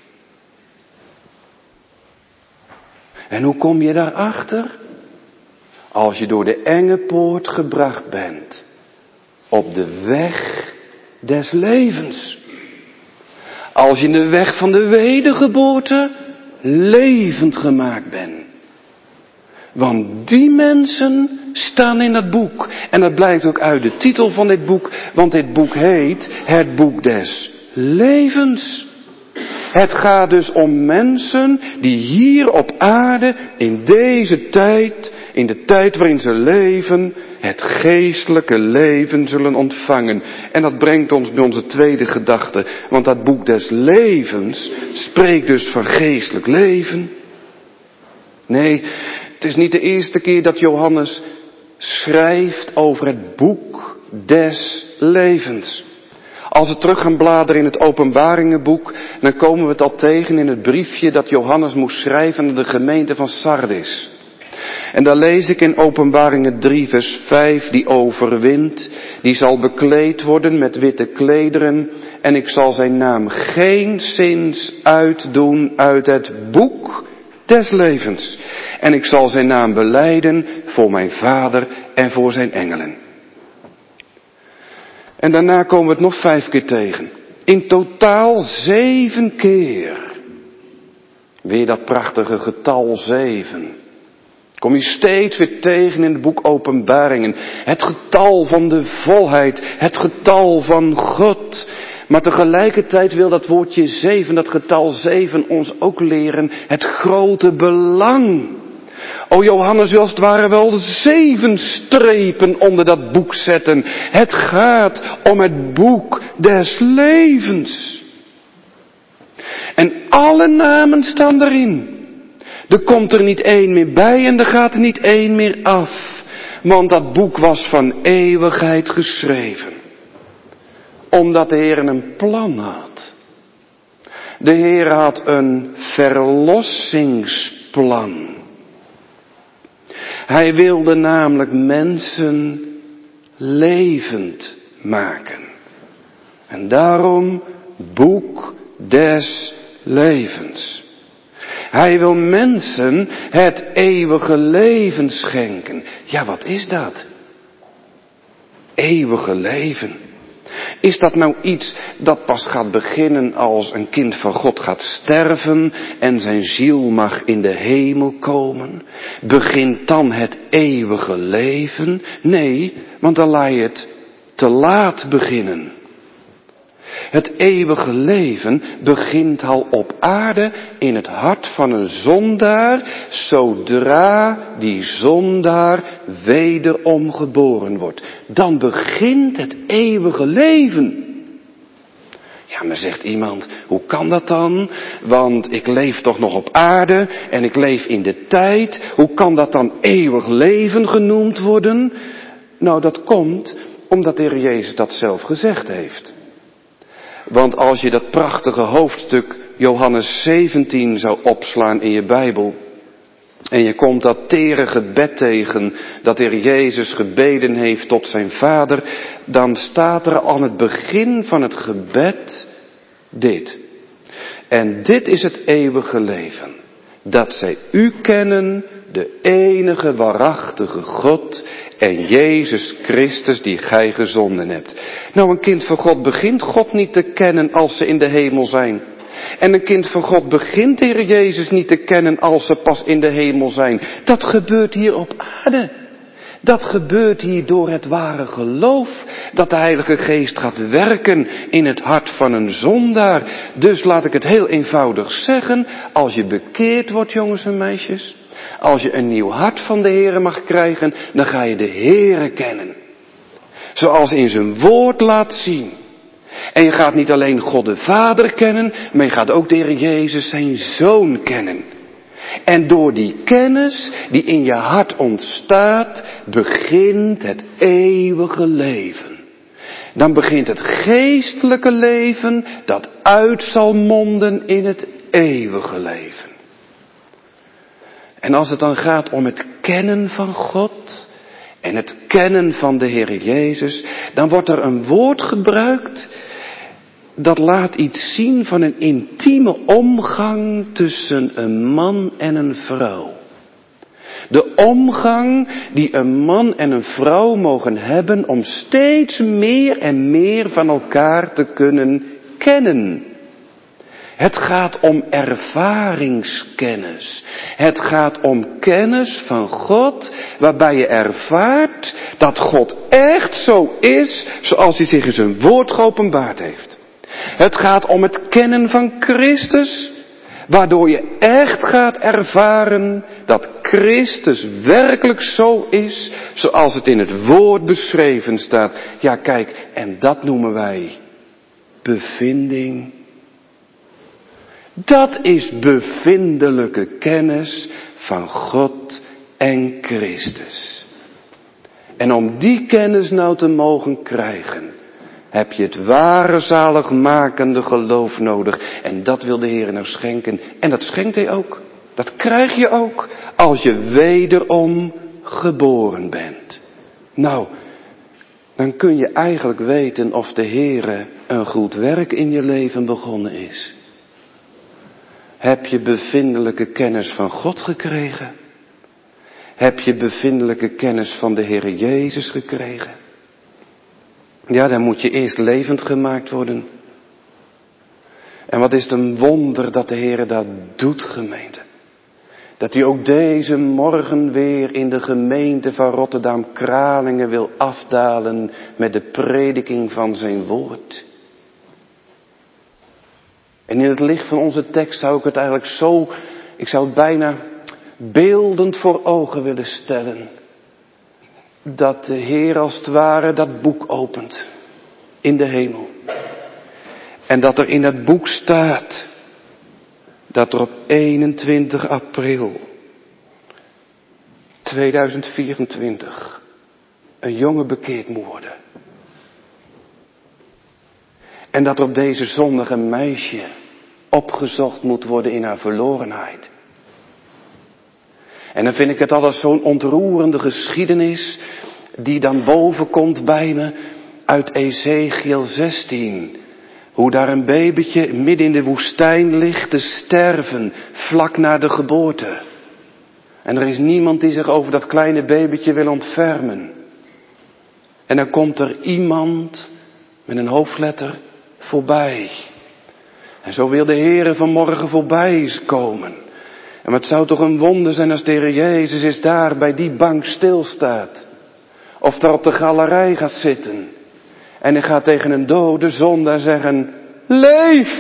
Speaker 1: En hoe kom je daarachter? Als je door de enge poort gebracht bent, op de weg des levens. Als je in de weg van de wedergeboorte levend gemaakt bent. Want die mensen staan in het boek. En dat blijkt ook uit de titel van dit boek. Want dit boek heet het boek des levens. Het gaat dus om mensen die hier op aarde in deze tijd, in de tijd waarin ze leven, het geestelijke leven zullen ontvangen. En dat brengt ons bij onze tweede gedachte. Want dat boek des levens spreekt dus van geestelijk leven. Nee, het is niet de eerste keer dat Johannes schrijft over het boek des levens. Als we terug gaan bladeren in het Openbaringenboek, dan komen we het al tegen in het briefje dat Johannes moest schrijven aan de gemeente van Sardis. En daar lees ik in Openbaringen 3 vers 5, die overwint, die zal bekleed worden met witte klederen en ik zal zijn naam geenszins uitdoen uit het boek des levens. En ik zal zijn naam belijden voor mijn Vader en voor zijn engelen. En daarna komen we het nog 5 keer tegen. In totaal 7 keer. Weer dat prachtige getal 7. Kom je steeds weer tegen in het boek Openbaringen. Het getal van de volheid. Het getal van God. Maar tegelijkertijd wil dat woordje 7, dat getal 7 ons ook leren het grote belang. O Johannes wil als het ware wel 7 strepen onder dat boek zetten. Het gaat om het boek des levens. En alle namen staan erin. Er komt er niet 1 meer bij en er gaat er niet 1 meer af. Want dat boek was van eeuwigheid geschreven. Omdat de Heer een plan had. De Heer had een verlossingsplan. Hij wilde namelijk mensen levend maken. En daarom boek des levens. Hij wil mensen het eeuwige leven schenken. Ja, wat is dat? Eeuwige leven. Is dat nou iets dat pas gaat beginnen als een kind van God gaat sterven en zijn ziel mag in de hemel komen? Begint dan het eeuwige leven? Nee, want dan laat je het te laat beginnen. Het eeuwige leven begint al op aarde in het hart van een zondaar, zodra die zondaar wederom geboren wordt. Dan begint het eeuwige leven. Ja, maar zegt iemand, hoe kan dat dan? Want ik leef toch nog op aarde en ik leef in de tijd. Hoe kan dat dan eeuwig leven genoemd worden? Nou, dat komt omdat de Heer Jezus dat zelf gezegd heeft. Want als je dat prachtige hoofdstuk Johannes 17 zou opslaan in je Bijbel. En je komt dat tere gebed tegen dat de Heer Jezus gebeden heeft tot zijn Vader. Dan staat er aan het begin van het gebed dit. En dit is het eeuwige leven. Dat zij u kennen, de enige waarachtige God en Jezus Christus die gij gezonden hebt. Nou, een kind van God begint God niet te kennen als ze in de hemel zijn. En een kind van God begint de Heer Jezus niet te kennen als ze pas in de hemel zijn. Dat gebeurt hier op aarde. Dat gebeurt hier door het ware geloof. Dat de Heilige Geest gaat werken in het hart van een zondaar. Dus laat ik het heel eenvoudig zeggen. Als je bekeerd wordt, jongens en meisjes. Als je een nieuw hart van de Heere mag krijgen, dan ga je de Heere kennen. Zoals in zijn woord laat zien. En je gaat niet alleen God de Vader kennen, maar je gaat ook de Heer Jezus zijn Zoon kennen. En door die kennis die in je hart ontstaat, begint het eeuwige leven. Dan begint het geestelijke leven dat uit zal monden in het eeuwige leven. En als het dan gaat om het kennen van God en het kennen van de Heer Jezus, dan wordt er een woord gebruikt dat laat iets zien van een intieme omgang tussen een man en een vrouw. De omgang die een man en een vrouw mogen hebben om steeds meer en meer van elkaar te kunnen kennen. Het gaat om ervaringskennis. Het gaat om kennis van God, waarbij je ervaart dat God echt zo is zoals hij zich in zijn woord geopenbaard heeft. Het gaat om het kennen van Christus, waardoor je echt gaat ervaren dat Christus werkelijk zo is zoals het in het woord beschreven staat. Ja, kijk, en dat noemen wij bevinding. Dat is bevindelijke kennis van God en Christus. En om die kennis nou te mogen krijgen, heb je het ware zaligmakende geloof nodig. En dat wil de Heer nou schenken. En dat schenkt Hij ook. Dat krijg je ook als je wederom geboren bent. Nou, dan kun je eigenlijk weten of de Heer een goed werk in je leven begonnen is. Heb je bevindelijke kennis van God gekregen? Heb je bevindelijke kennis van de Heer Jezus gekregen? Ja, dan moet je eerst levend gemaakt worden. En wat is het een wonder dat de Heer dat doet, gemeente. Dat hij ook deze morgen weer in de gemeente van Rotterdam-Kralingen wil afdalen met de prediking van zijn woord. En in het licht van onze tekst zou ik het eigenlijk zo, ik zou het bijna beeldend voor ogen willen stellen. Dat de Heer als het ware dat boek opent in de hemel. En dat er in dat boek staat dat er op 21 april 2024 een jongen bekeerd moet worden. En dat er op deze zondag een meisje opgezocht moet worden in haar verlorenheid. En dan vind ik het altijd zo'n ontroerende geschiedenis die dan boven komt bij me uit Ezechiel 16. Hoe daar een babytje midden in de woestijn ligt te sterven, vlak na de geboorte. En er is niemand die zich over dat kleine babytje wil ontfermen. En dan komt er iemand met een hoofdletter voorbij. En zo wil de Heere vanmorgen voorbij komen. En het zou toch een wonder zijn als de Heer Jezus is daar bij die bank stilstaat. Of daar op de galerij gaat zitten. En hij gaat tegen een dode zondaar zeggen, leef!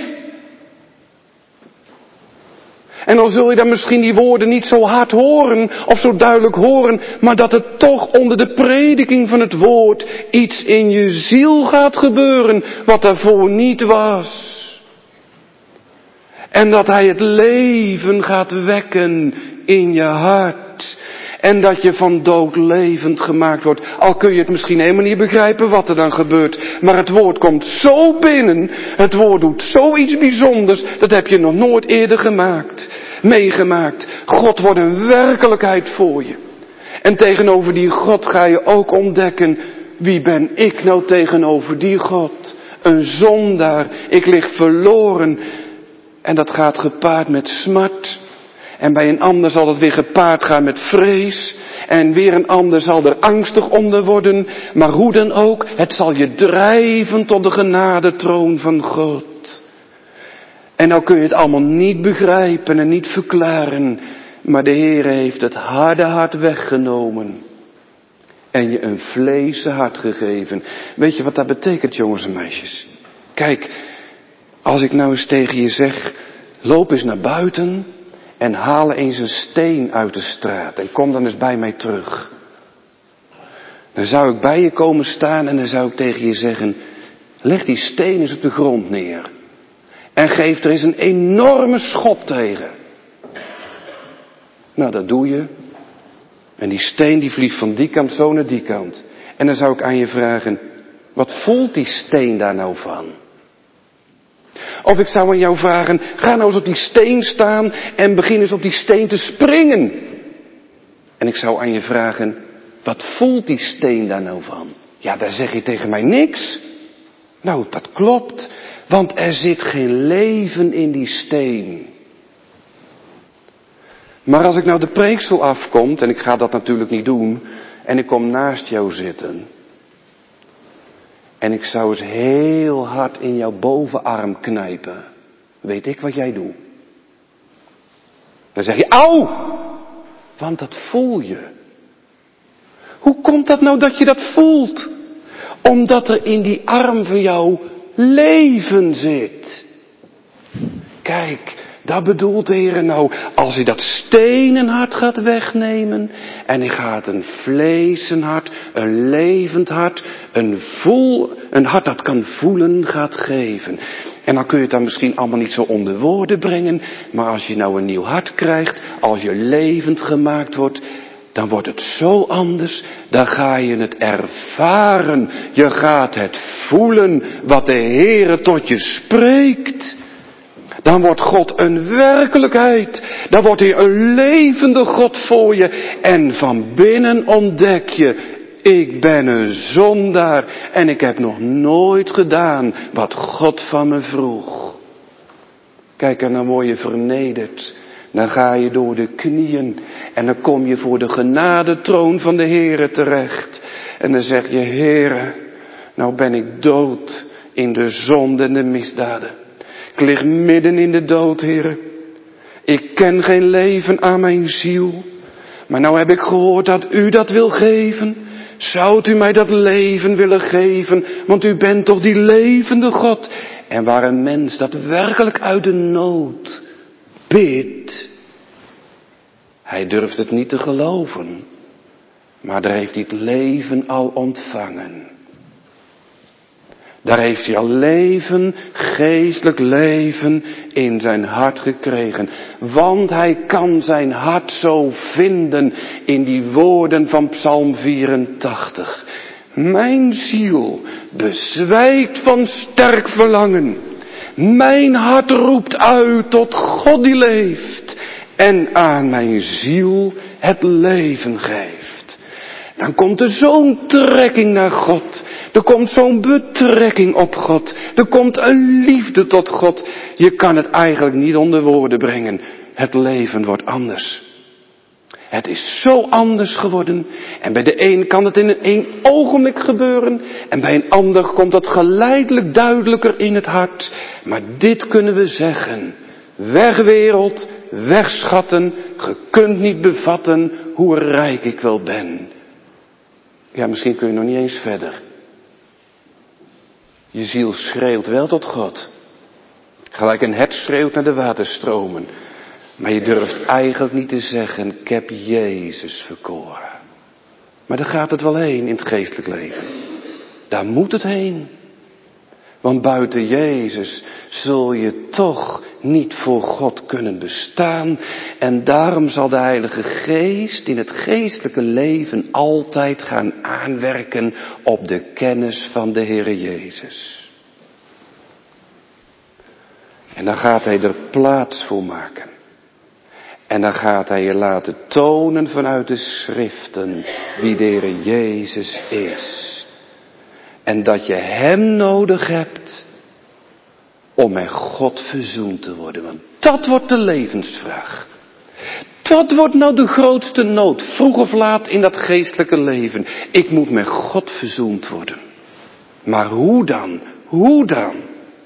Speaker 1: En dan zul je dan misschien die woorden niet zo hard horen of zo duidelijk horen, maar dat het toch onder de prediking van het woord iets in je ziel gaat gebeuren wat daarvoor niet was. En dat hij het leven gaat wekken in je hart. En dat je van dood levend gemaakt wordt. Al kun je het misschien helemaal niet begrijpen wat er dan gebeurt. Maar het woord komt zo binnen. Het woord doet zoiets bijzonders. Dat heb je nog nooit eerder meegemaakt. God wordt een werkelijkheid voor je. En tegenover die God ga je ook ontdekken. Wie ben ik nou tegenover die God? Een zondaar. Ik lig verloren. En dat gaat gepaard met smart. En bij een ander zal het weer gepaard gaan met vrees. En weer een ander zal er angstig onder worden. Maar hoe dan ook, het zal je drijven tot de genadetroon van God. En nou kun je het allemaal niet begrijpen en niet verklaren. Maar de Heer heeft het harde hart weggenomen. En je een vleesen hart gegeven. Weet je wat dat betekent, jongens en meisjes? Kijk, als ik nou eens tegen je zeg, loop eens naar buiten en haal eens een steen uit de straat en kom dan eens bij mij terug. Dan zou ik bij je komen staan en dan zou ik tegen je zeggen, leg die steen eens op de grond neer en geef er eens een enorme schop tegen. Nou, dat doe je. En die steen die vliegt van die kant zo naar die kant. En dan zou ik aan je vragen, wat voelt die steen daar nou van? Of ik zou aan jou vragen, ga nou eens op die steen staan en begin eens op die steen te springen. En ik zou aan je vragen, wat voelt die steen daar nou van? Ja, daar zeg je tegen mij niks. Nou, dat klopt, want er zit geen leven in die steen. Maar als ik nou de preeksel afkomt, en ik ga dat natuurlijk niet doen, en ik kom naast jou zitten. En ik zou eens heel hard in jouw bovenarm knijpen. Weet ik wat jij doet? Dan zeg je, auw! Want dat voel je. Hoe komt dat nou dat je dat voelt? Omdat er in die arm van jou leven zit. Kijk, dat bedoelt de Heer nou. Als hij dat stenen hart gaat wegnemen. En hij gaat een vleesen hart, een levend hart, een hart dat kan voelen gaat geven. En dan kun je het dan misschien allemaal niet zo onder woorden brengen. Maar als je nou een nieuw hart krijgt, als je levend gemaakt wordt. dan wordt het zo anders, dan ga je het ervaren. Je gaat het voelen wat de Heere tot je spreekt. Dan wordt God een werkelijkheid. Dan wordt hij een levende God voor je. En van binnen ontdek je, ik ben een zondaar en ik heb nog nooit gedaan wat God van me vroeg. Kijk, en dan word je vernederd. Dan ga je door de knieën en dan kom je voor de genadetroon van de Heere terecht. En dan zeg je, Heere, nou ben ik dood in de zonde en de misdaden. Ik lig midden in de dood, Heere. Ik ken geen leven aan mijn ziel. Maar nou heb ik gehoord dat u dat wil geven. Zou u mij dat leven willen geven? Want u bent toch die levende God. En waar een mens dat werkelijk uit de nood bidt, hij durft het niet te geloven. Maar daar heeft hij het leven al ontvangen. Daar heeft hij al leven, geestelijk leven in zijn hart gekregen. Want hij kan zijn hart zo vinden in die woorden van Psalm 84. Mijn ziel bezwijkt van sterk verlangen. Mijn hart roept uit tot God die leeft en aan mijn ziel het leven geeft. Dan komt er zo'n trekking naar God. Er komt zo'n betrekking op God. Er komt een liefde tot God. Je kan het eigenlijk niet onder woorden brengen. Het leven wordt anders. Het is zo anders geworden. En bij de een kan het in één ogenblik gebeuren. En bij een ander komt dat geleidelijk duidelijker in het hart. Maar dit kunnen we zeggen. Weg wereld, weg schatten. Ge kunt niet bevatten hoe rijk ik wel ben. Ja, misschien kun je nog niet eens verder. Je ziel schreeuwt wel tot God. Gelijk een hert schreeuwt naar de waterstromen. Maar je durft eigenlijk niet te zeggen, ik heb Jezus verkoren. Maar daar gaat het wel heen in het geestelijk leven. Daar moet het heen. Want buiten Jezus zul je toch niet voor God kunnen bestaan. En daarom zal de Heilige Geest in het geestelijke leven altijd gaan aanwerken op de kennis van de Heere Jezus. En dan gaat Hij er plaats voor maken. En dan gaat Hij je laten tonen vanuit de Schriften wie de Heere Jezus is. En dat je Hem nodig hebt om met God verzoend te worden. Want dat wordt de levensvraag. Dat wordt nou de grootste nood, vroeg of laat in dat geestelijke leven. Ik moet met God verzoend worden. Maar hoe dan? Hoe dan?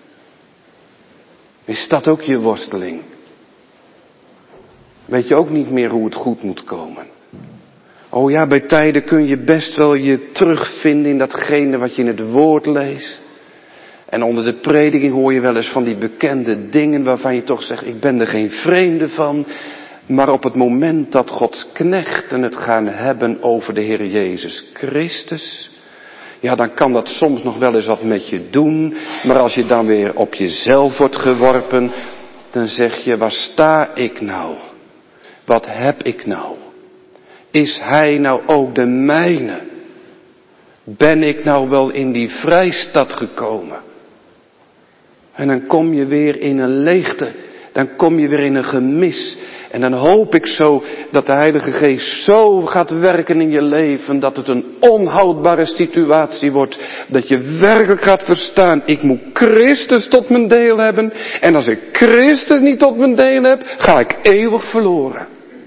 Speaker 1: Is dat ook je worsteling? Weet je ook niet meer hoe het goed moet komen? Oh ja, bij tijden kun je best wel je terugvinden in datgene wat je in het woord leest. En onder de prediking hoor je wel eens van die bekende dingen waarvan je toch zegt, ik ben er geen vreemde van. Maar op het moment dat Gods knechten het gaan hebben over de Heer Jezus Christus, ja, dan kan dat soms nog wel eens wat met je doen. Maar als je dan weer op jezelf wordt geworpen, dan zeg je, waar sta ik nou? Wat heb ik nou? Is Hij nou ook de mijne? Ben ik nou wel in die vrijstad gekomen? En dan kom je weer in een leegte. Dan kom je weer in een gemis. En dan hoop ik zo dat de Heilige Geest zo gaat werken in je leven. Dat het een onhoudbare situatie wordt. Dat je werkelijk gaat verstaan. Ik moet Christus tot mijn deel hebben. En als ik Christus niet tot mijn deel heb, ga ik eeuwig verloren.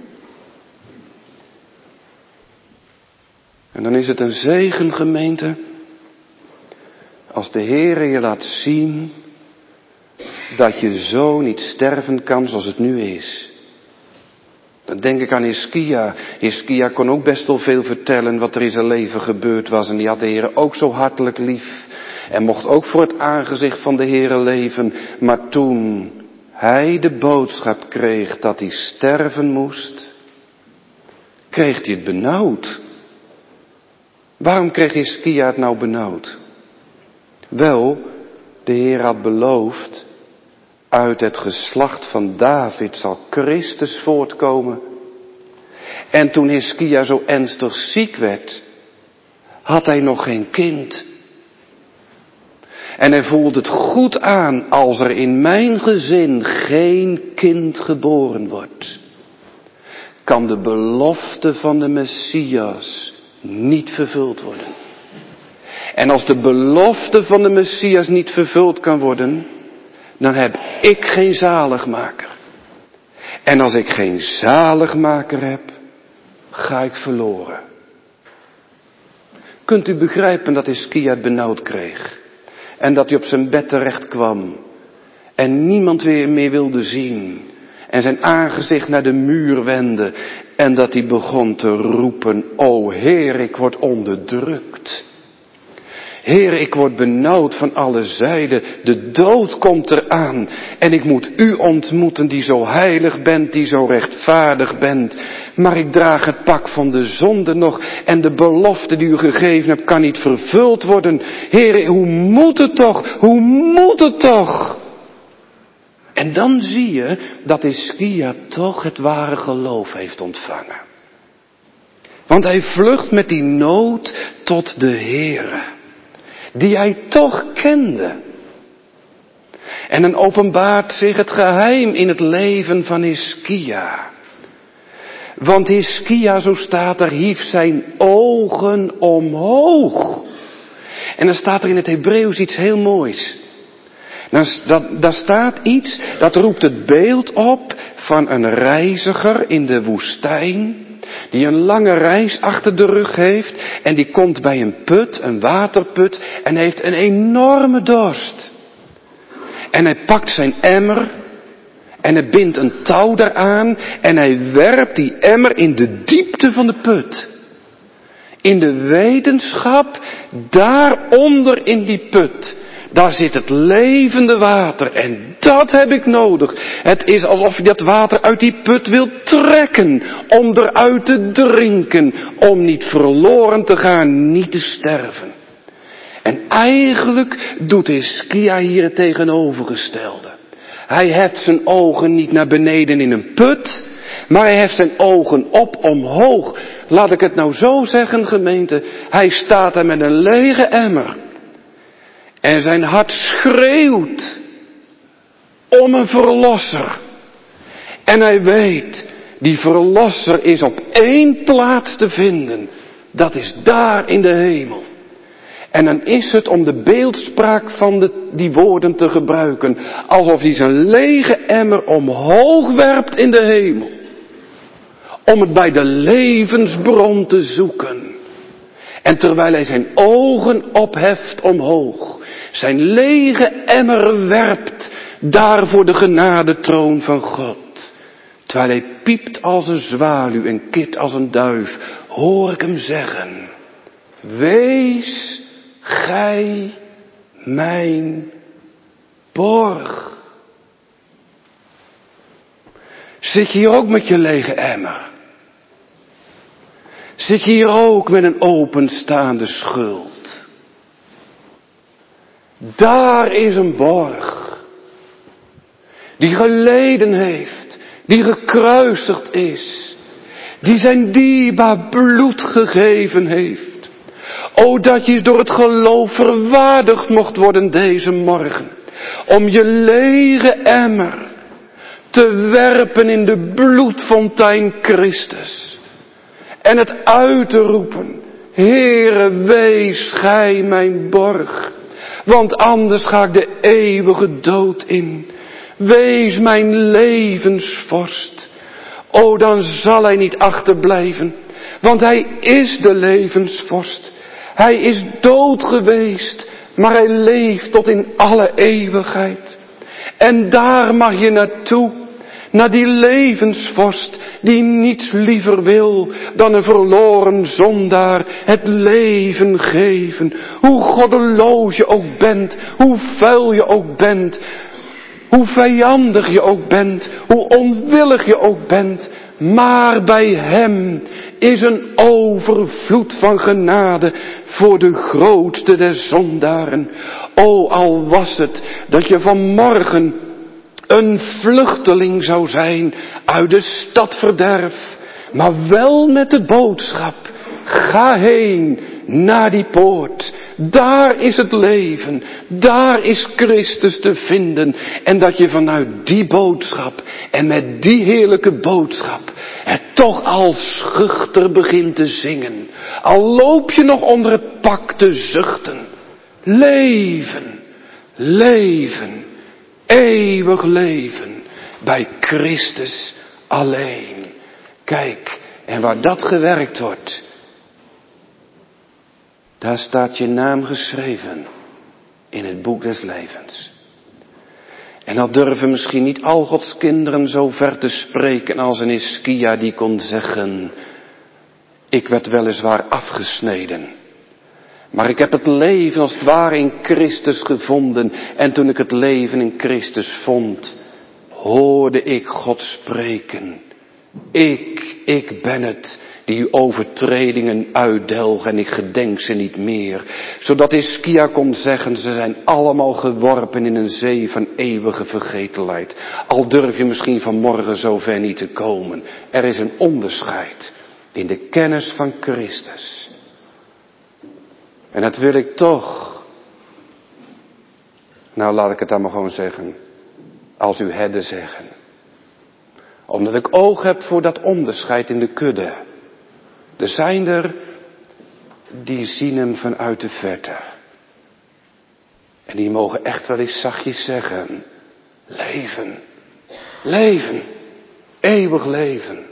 Speaker 1: En dan is het een zegen, gemeente, als de Heere je laat zien dat je zo niet sterven kan zoals het nu is. Dan denk ik aan Hiskia. Hiskia kon ook best wel veel vertellen wat er in zijn leven gebeurd was. En die had de Heere ook zo hartelijk lief. En mocht ook voor het aangezicht van de Heere leven. Maar toen hij de boodschap kreeg dat hij sterven moest, kreeg hij het benauwd. Waarom kreeg Hiskia het nou benauwd? Wel, de Heer had beloofd, uit het geslacht van David zal Christus voortkomen. En toen Hiskia zo ernstig ziek werd, had hij nog geen kind. En hij voelde het goed aan als er in mijn gezin geen kind geboren wordt. Kan de belofte van de Messias niet vervuld worden. En als de belofte van de Messias niet vervuld kan worden, dan heb ik geen zaligmaker. En als ik geen zaligmaker heb, ga ik verloren. Kunt u begrijpen dat Hiskia het benauwd kreeg? En dat hij op zijn bed terecht kwam. En niemand weer meer wilde zien. En zijn aangezicht naar de muur wendde. En dat hij begon te roepen: O Heer, ik word onderdrukt. Heer, ik word benauwd van alle zijden. De dood komt eraan. En ik moet u ontmoeten die zo heilig bent, die zo rechtvaardig bent. Maar ik draag het pak van de zonde nog. En de belofte die u gegeven hebt kan niet vervuld worden. Heer, hoe moet het toch? Hoe moet het toch? En dan zie je dat Hiskia toch het ware geloof heeft ontvangen. Want hij vlucht met die nood tot de Heere, die hij toch kende. En dan openbaart zich het geheim in het leven van Hiskia. Want Hiskia, zo staat er, hief zijn ogen omhoog. En dan staat er in het Hebreeuws iets heel moois. Daar staat iets, dat roept het beeld op van een reiziger in de woestijn, die een lange reis achter de rug heeft en die komt bij een put, een waterput, en heeft een enorme dorst. En hij pakt zijn emmer en hij bindt een touw daaraan en hij werpt die emmer in de diepte van de put. In de wetenschap, daaronder in die put, daar zit het levende water en dat heb ik nodig. Het is alsof je dat water uit die put wilt trekken, om eruit te drinken, om niet verloren te gaan, niet te sterven. En eigenlijk doet Hiskia hier het tegenovergestelde. Hij heft zijn ogen niet naar beneden in een put, maar hij heft zijn ogen op omhoog. Laat ik het nou zo zeggen, gemeente, hij staat er met een lege emmer. En zijn hart schreeuwt om een verlosser. En hij weet, die verlosser is op één plaats te vinden. Dat is daar in de hemel. En dan is het om de beeldspraak van die woorden te gebruiken. Alsof hij zijn lege emmer omhoog werpt in de hemel. Om het bij de levensbron te zoeken. En terwijl hij zijn ogen opheft omhoog, zijn lege emmer werpt daar voor de genadetroon van God. Terwijl hij piept als een zwaluw en kit als een duif, hoor ik hem zeggen: Wees gij mijn borg. Zit je hier ook met je lege emmer? Zit je hier ook met een openstaande schuld? Daar is een borg, die geleden heeft, die gekruisigd is, die zijn dierbaar bloed gegeven heeft. O, dat je door het geloof verwaardigd mocht worden deze morgen, om je lege emmer te werpen in de bloedfontein Christus. En het uit te roepen: Heere, wees gij mijn borg. Want anders ga ik de eeuwige dood in. Wees mijn levensvorst. O, dan zal hij niet achterblijven. Want hij is de levensvorst. Hij is dood geweest, maar hij leeft tot in alle eeuwigheid. En daar mag je naartoe. Naar die levensvorst die niets liever wil dan een verloren zondaar het leven geven. Hoe goddeloos je ook bent, hoe vuil je ook bent, hoe vijandig je ook bent, hoe onwillig je ook bent. Maar bij hem is een overvloed van genade voor de grootste der zondaren. O, al was het dat je vanmorgen een vluchteling zou zijn uit de stad verderf. Maar wel met de boodschap. Ga heen naar die poort. Daar is het leven. Daar is Christus te vinden. En dat je vanuit die boodschap en met die heerlijke boodschap het toch al schuchter begint te zingen. Al loop je nog onder het pak te zuchten. Leven, leven, eeuwig leven bij Christus alleen. Kijk, en waar dat gewerkt wordt, daar staat je naam geschreven in het boek des levens. En al durven misschien niet al Gods kinderen zo ver te spreken als een Hiskia die kon zeggen, ik werd weliswaar afgesneden, maar ik heb het leven als het ware in Christus gevonden. En toen ik het leven in Christus vond, hoorde ik God spreken. Ik ben het die uw overtredingen uitdelg en ik gedenk ze niet meer. Zodat Hiskia kon zeggen, ze zijn allemaal geworpen in een zee van eeuwige vergetelheid. Al durf je misschien vanmorgen zo ver niet te komen. Er is een onderscheid in de kennis van Christus. En dat wil ik toch, nou laat ik het dan maar gewoon zeggen, als uw herder zeggen. Omdat ik oog heb voor dat onderscheid in de kudde. Er zijn er die zien hem vanuit de verte. En die mogen echt wel eens zachtjes zeggen, leven, leven, eeuwig leven.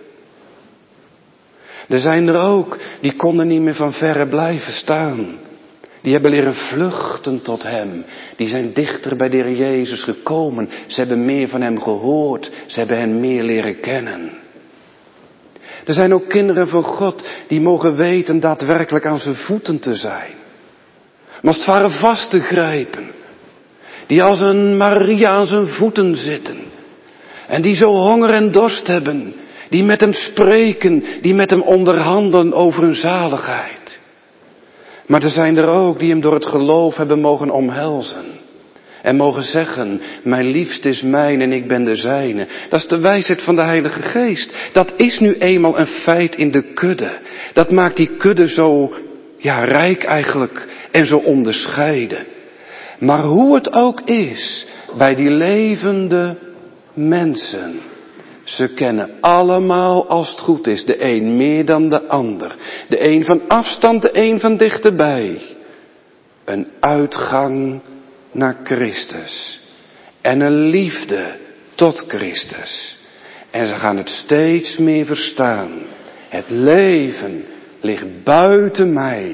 Speaker 1: Er zijn er ook, die konden niet meer van verre blijven staan. Die hebben leren vluchten tot hem. Die zijn dichter bij de Heer Jezus gekomen. Ze hebben meer van hem gehoord. Ze hebben hem meer leren kennen. Er zijn ook kinderen van God die mogen weten daadwerkelijk aan zijn voeten te zijn. Maar als het ware vast te grijpen. Die als een Maria aan zijn voeten zitten. En die zo honger en dorst hebben. Die met hem spreken. Die met hem onderhandelen over hun zaligheid. Maar er zijn er ook die hem door het geloof hebben mogen omhelzen. En mogen zeggen, mijn liefste is mijn en ik ben de zijne. Dat is de wijsheid van de Heilige Geest. Dat is nu eenmaal een feit in de kudde. Dat maakt die kudde zo, rijk eigenlijk en zo onderscheiden. Maar hoe het ook is, bij die levende mensen. Ze kennen allemaal, als het goed is, de een meer dan de ander. De een van afstand, de een van dichterbij. Een uitgang naar Christus. En een liefde tot Christus. En ze gaan het steeds meer verstaan. Het leven ligt buiten mij,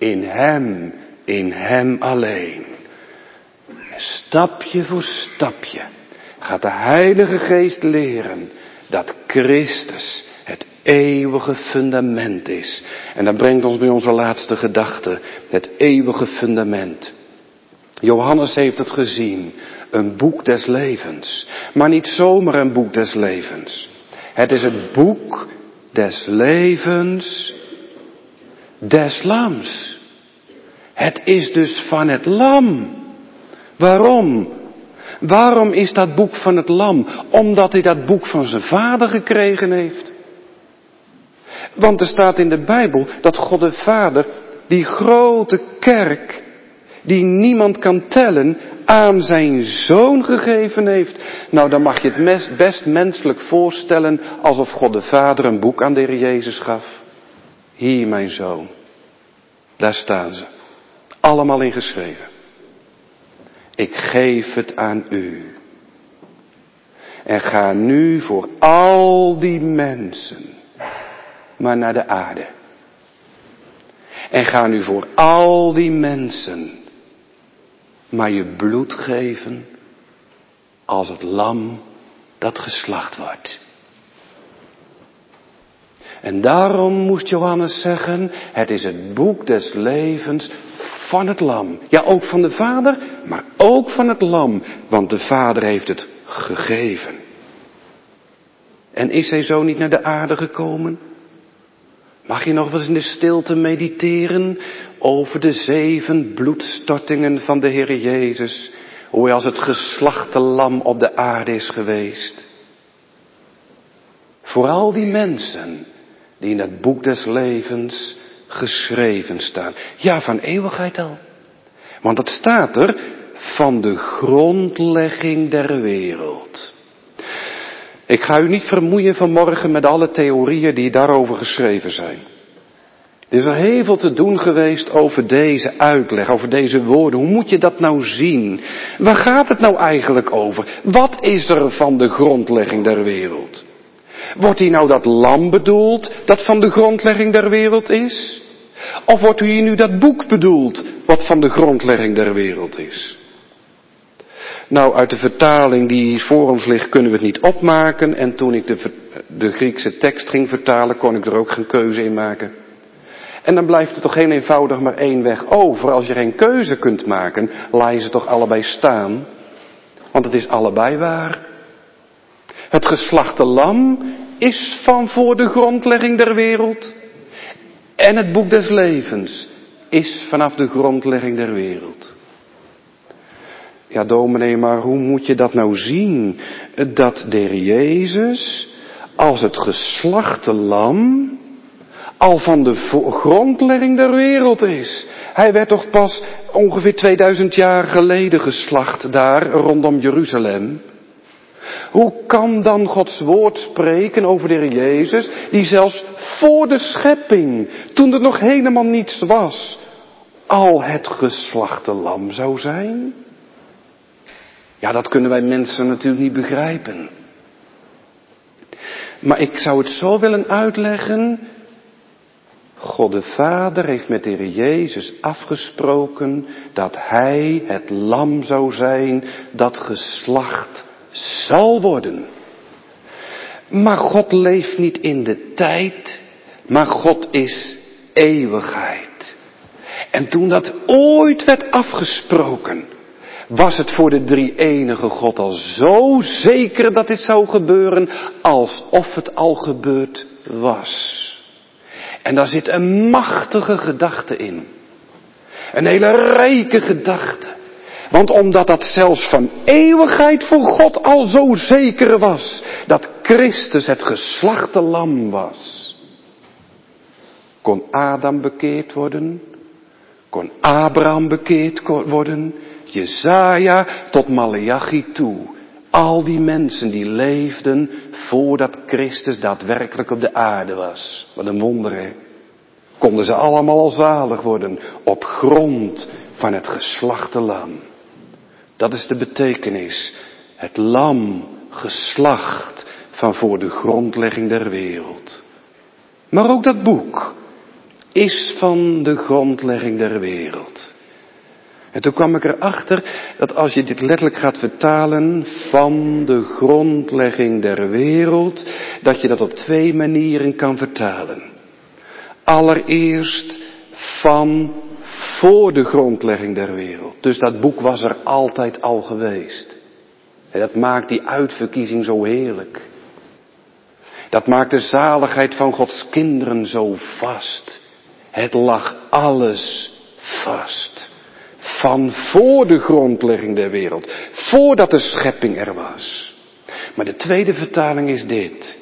Speaker 1: in hem alleen. En stapje voor stapje gaat de Heilige Geest leren dat Christus het eeuwige fundament is. En dat brengt ons bij onze laatste gedachte. Het eeuwige fundament. Johannes heeft het gezien. Een boek des levens. Maar niet zomaar een boek des levens. Het is het boek des levens des lams. Het is dus van het lam. Waarom? Waarom is dat boek van het lam? Omdat hij dat boek van zijn vader gekregen heeft. Want er staat in de Bijbel dat God de Vader die grote kerk, die niemand kan tellen, aan zijn zoon gegeven heeft. Nou, dan mag je het best menselijk voorstellen alsof God de Vader een boek aan de Heer Jezus gaf. Hier mijn zoon. Daar staan ze. Allemaal in geschreven. Ik geef het aan u. En ga nu voor al die mensen maar naar de aarde. En ga nu voor al die mensen maar je bloed geven als het lam dat geslacht wordt. En daarom moest Johannes zeggen, het is het boek des levens van het lam. Ja, ook van de Vader, maar ook van het lam, want de Vader heeft het gegeven. En is hij zo niet naar de aarde gekomen? Mag je nog wel eens in de stilte mediteren over de 7 bloedstortingen van de Heer Jezus, hoe hij als het geslachte lam op de aarde is geweest. Voor al die mensen die in het boek des levens geschreven staan. Ja, van eeuwigheid al. Want dat staat er van de grondlegging der wereld. Ik ga u niet vermoeien vanmorgen met alle theorieën die daarover geschreven zijn. Er is er heel veel te doen geweest over deze uitleg, over deze woorden. Hoe moet je dat nou zien? Waar gaat het nou eigenlijk over? Wat is er van de grondlegging der wereld? Wordt hier nou dat lam bedoeld dat van de grondlegging der wereld is? Of wordt hier nu dat boek bedoeld wat van de grondlegging der wereld is? Nou, uit de vertaling die hier voor ons ligt kunnen we het niet opmaken. En toen ik de Griekse tekst ging vertalen, kon ik er ook geen keuze in maken. En dan blijft er toch geen eenvoudig maar één weg over. Als je geen keuze kunt maken, laat je ze toch allebei staan. Want het is allebei waar. Het geslachte lam is van voor de grondlegging der wereld. En het boek des levens is vanaf de grondlegging der wereld. Ja, dominee, maar hoe moet je dat nou zien? Dat de Heer Jezus als het geslachte lam al van de grondlegging der wereld is. Hij werd toch pas ongeveer 2000 jaar geleden geslacht daar rondom Jeruzalem. Hoe kan dan Gods woord spreken over de Heer Jezus, die zelfs voor de schepping, toen er nog helemaal niets was, al het geslachte lam zou zijn? Ja, dat kunnen wij mensen natuurlijk niet begrijpen. Maar ik zou het zo willen uitleggen. God de Vader heeft met de Heer Jezus afgesproken dat Hij het lam zou zijn dat geslacht zal worden. Maar God leeft niet in de tijd, maar God is eeuwigheid. En toen dat ooit werd afgesproken, was het voor de drie-enige God al zo zeker dat dit zou gebeuren, alsof het al gebeurd was. En daar zit een machtige gedachte in. Een hele rijke gedachte. Want omdat dat zelfs van eeuwigheid voor God al zo zeker was, dat Christus het geslachte lam was, kon Adam bekeerd worden, kon Abraham bekeerd worden, Jesaja tot Maleachi toe. Al die mensen die leefden voordat Christus daadwerkelijk op de aarde was. Wat een wonder, hè? Konden ze allemaal al zalig worden op grond van het geslachte lam. Dat is de betekenis. Het lam geslacht van voor de grondlegging der wereld. Maar ook dat boek is van de grondlegging der wereld. En toen kwam ik erachter dat als je dit letterlijk gaat vertalen van de grondlegging der wereld, dat je dat op twee manieren kan vertalen. Allereerst van voor de grondlegging der wereld. Dus dat boek was er altijd al geweest. En dat maakt die uitverkiezing zo heerlijk. Dat maakt de zaligheid van Gods kinderen zo vast. Het lag alles vast. Van voor de grondlegging der wereld. Voordat de schepping er was. Maar de tweede vertaling is dit.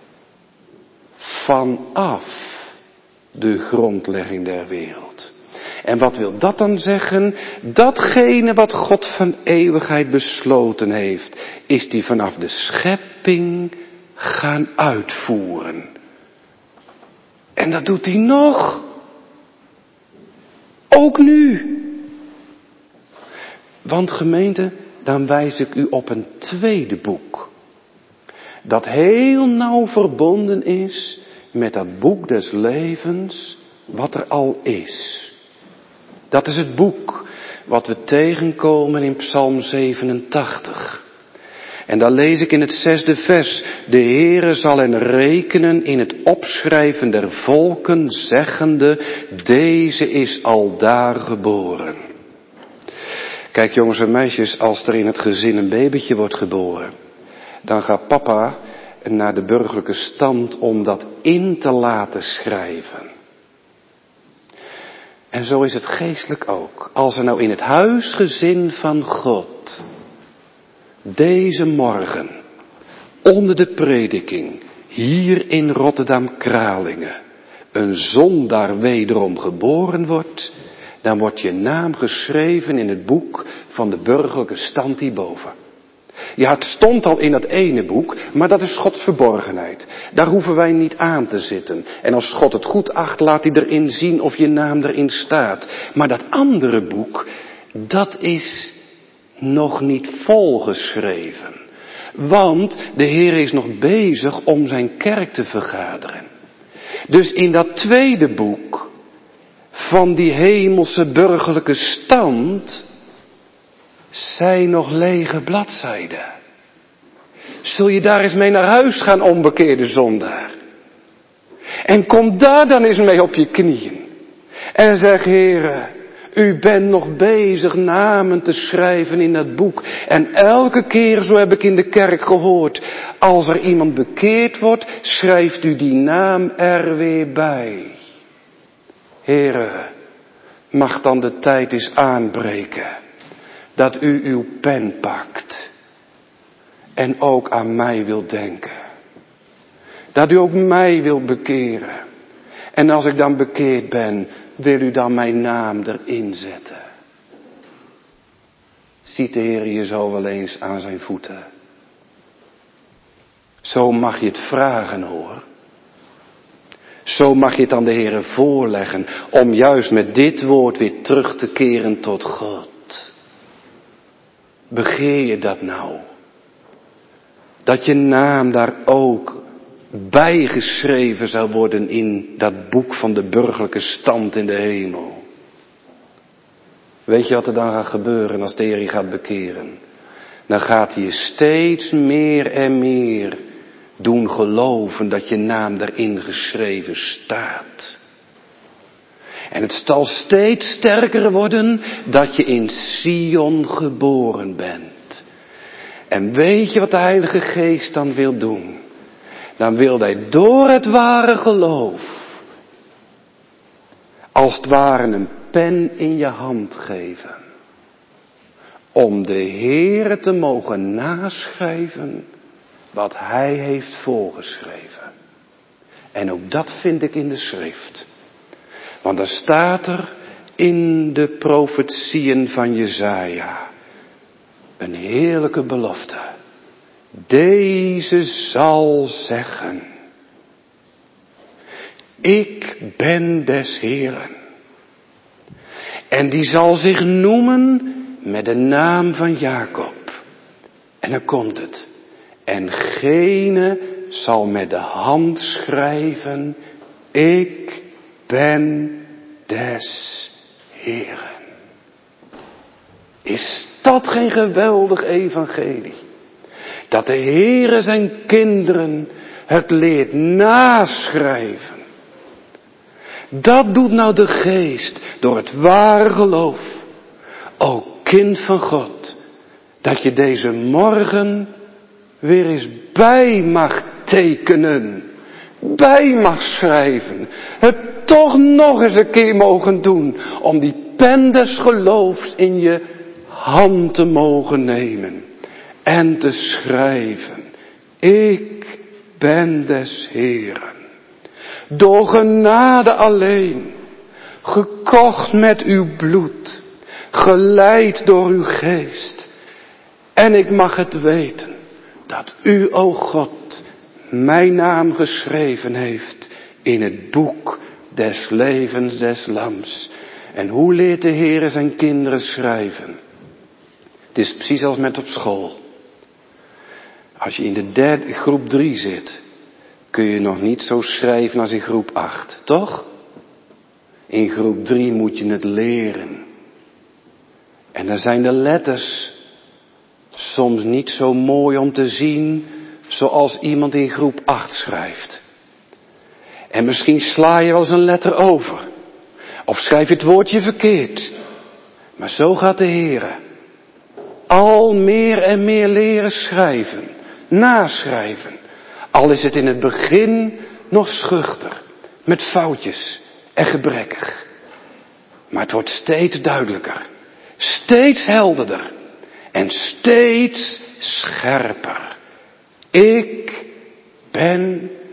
Speaker 1: Vanaf de grondlegging der wereld. En wat wil dat dan zeggen? Datgene wat God van eeuwigheid besloten heeft, is die vanaf de schepping gaan uitvoeren. En dat doet hij nog. Ook nu. Want gemeente, dan wijs ik u op een tweede boek. Dat heel nauw verbonden is met dat boek des levens wat er al is. Dat is het boek wat we tegenkomen in Psalm 87. En daar lees ik in het 6e vers. De Heere zal hen rekenen in het opschrijven der volken, zeggende, deze is aldaar geboren. Kijk jongens en meisjes, als er in het gezin een babytje wordt geboren, dan gaat papa naar de burgerlijke stand om dat in te laten schrijven. En zo is het geestelijk ook. Als er nou in het huisgezin van God deze morgen onder de prediking hier in Rotterdam-Kralingen een zondaar wederom geboren wordt, dan wordt je naam geschreven in het boek van de burgerlijke stand hierboven. Ja, het stond al in dat ene boek, maar dat is Gods verborgenheid. Daar hoeven wij niet aan te zitten. En als God het goed acht, laat hij erin zien of je naam erin staat. Maar dat andere boek, dat is nog niet volgeschreven. Want de Heer is nog bezig om zijn kerk te vergaderen. Dus in dat tweede boek van die hemelse burgerlijke stand zijn nog lege bladzijden. Zul je daar eens mee naar huis gaan, onbekeerde zondaar? En kom daar dan eens mee op je knieën. En zeg, Heere, u bent nog bezig namen te schrijven in dat boek. En elke keer, zo heb ik in de kerk gehoord, als er iemand bekeerd wordt, schrijft u die naam er weer bij. Heere, mag dan de tijd eens aanbreken dat u uw pen pakt en ook aan mij wilt denken. Dat u ook mij wilt bekeren. En als ik dan bekeerd ben, wil u dan mijn naam erin zetten. Ziet de Heer je zo wel eens aan zijn voeten. Zo mag je het vragen, hoor. Zo mag je het aan de Heer voorleggen, om juist met dit woord weer terug te keren tot God. Begeer je dat nou? Dat je naam daar ook bijgeschreven zou worden in dat boek van de burgerlijke stand in de hemel. Weet je wat er dan gaat gebeuren als de Heer je gaat bekeren? Dan gaat hij je steeds meer en meer doen geloven dat je naam daarin geschreven staat. En het zal steeds sterker worden dat je in Sion geboren bent. En weet je wat de Heilige Geest dan wil doen? Dan wil hij door het ware geloof, als het ware een pen in je hand geven. Om de Heere te mogen naschrijven wat hij heeft voorgeschreven. En ook dat vind ik in de schrift. Want dan staat er in de profetieën van Jesaja een heerlijke belofte. Deze zal zeggen: ik ben des Heeren. En die zal zich noemen met de naam van Jacob. En dan komt het. En gene zal met de hand schrijven: ik ben des Heeren. Is dat geen geweldig evangelie? Dat de Heere zijn kinderen het leert naschrijven. Dat doet nou de Geest door het ware geloof. O kind van God, dat je deze morgen weer eens bij mag tekenen. Bij mag schrijven. Het toch nog eens een keer mogen doen. Om die pen des geloofs in je hand te mogen nemen. En te schrijven: ik ben des Heeren. Door genade alleen. Gekocht met uw bloed. Geleid door uw geest. En ik mag het weten. Dat u, o God, mijn naam geschreven heeft in het boek des levens des lams. En hoe leert de Heere zijn kinderen schrijven? Het is precies als met op school. Als je in de groep 3 zit, kun je nog niet zo schrijven als in groep 8, toch? In groep 3 moet je het leren. En dan zijn de letters soms niet zo mooi om te zien zoals iemand in groep 8 schrijft. En misschien sla je wel eens een letter over. Of schrijf je het woordje verkeerd. Maar zo gaat de Heere. Al meer en meer leren schrijven. Naschrijven. Al is het in het begin nog schuchter. Met foutjes en gebrekkig. Maar het wordt steeds duidelijker. Steeds helderder. En steeds scherper. Ik ben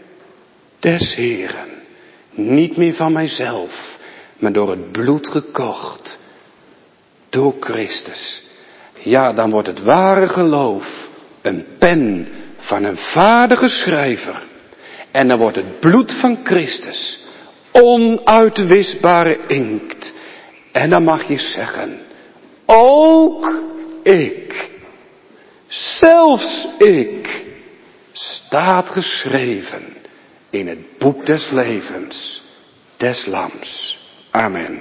Speaker 1: des Heeren. Niet meer van mijzelf, maar door het bloed gekocht. Door Christus. Ja, dan wordt het ware geloof een pen van een vaardige schrijver. En dan wordt het bloed van Christus onuitwisbare inkt. En dan mag je zeggen, ook ik, zelfs ik, staat geschreven in het boek des levens des Lams. Amen.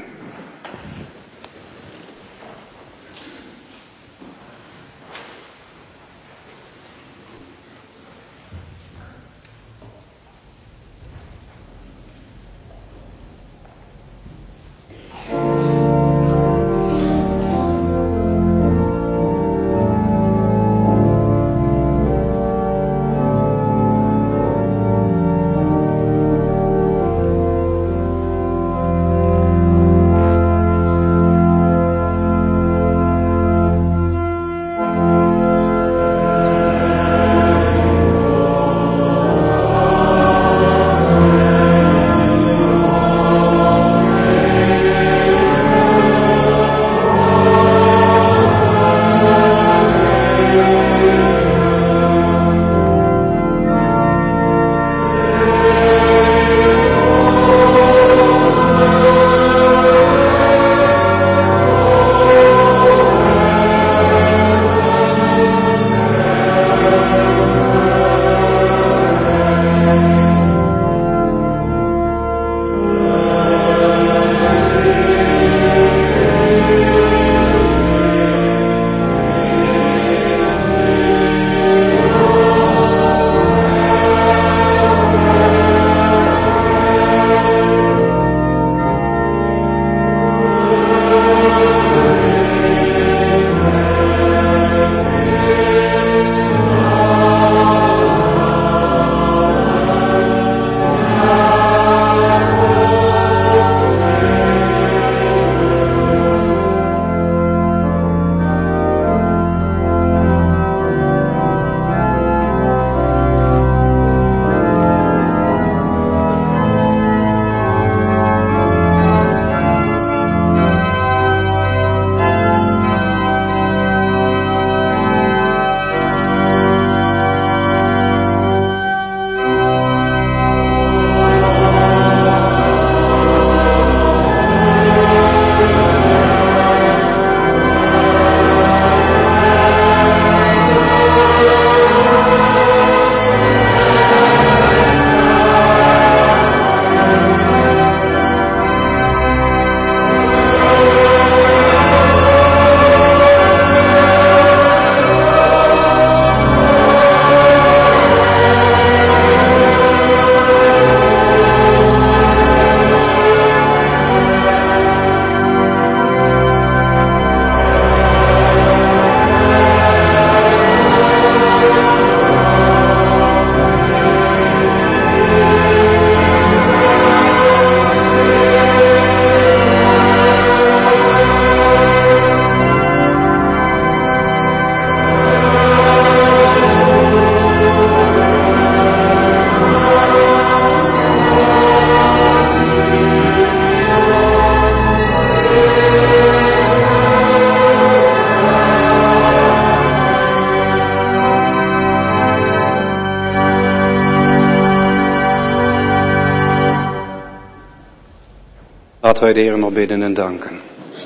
Speaker 1: Laten wij de Heer nog bidden en danken.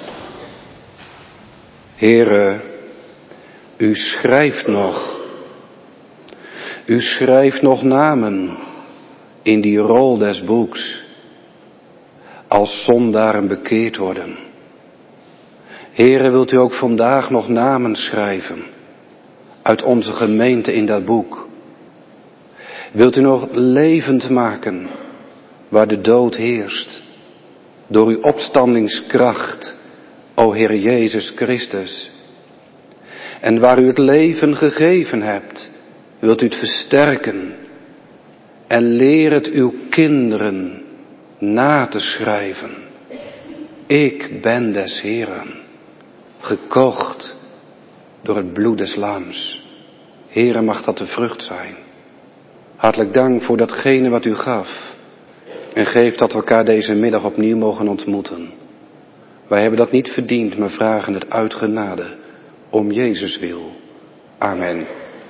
Speaker 1: Heere, u schrijft nog namen in die rol des boeks, als zondaren bekeerd worden. Heere, wilt u ook vandaag nog namen schrijven uit onze gemeente in dat boek? Wilt u nog levend maken waar de dood heerst, door uw opstandingskracht, o Heer Jezus Christus. En waar u het leven gegeven hebt, wilt u het versterken en leer het uw kinderen na te schrijven. Ik ben des Heeren, gekocht door het bloed des Lams. Heere, mag dat de vrucht zijn. Hartelijk dank voor datgene wat u gaf. En geef dat we elkaar deze middag opnieuw mogen ontmoeten. Wij hebben dat niet verdiend, maar vragen het uit genade. Om Jezus wil. Amen.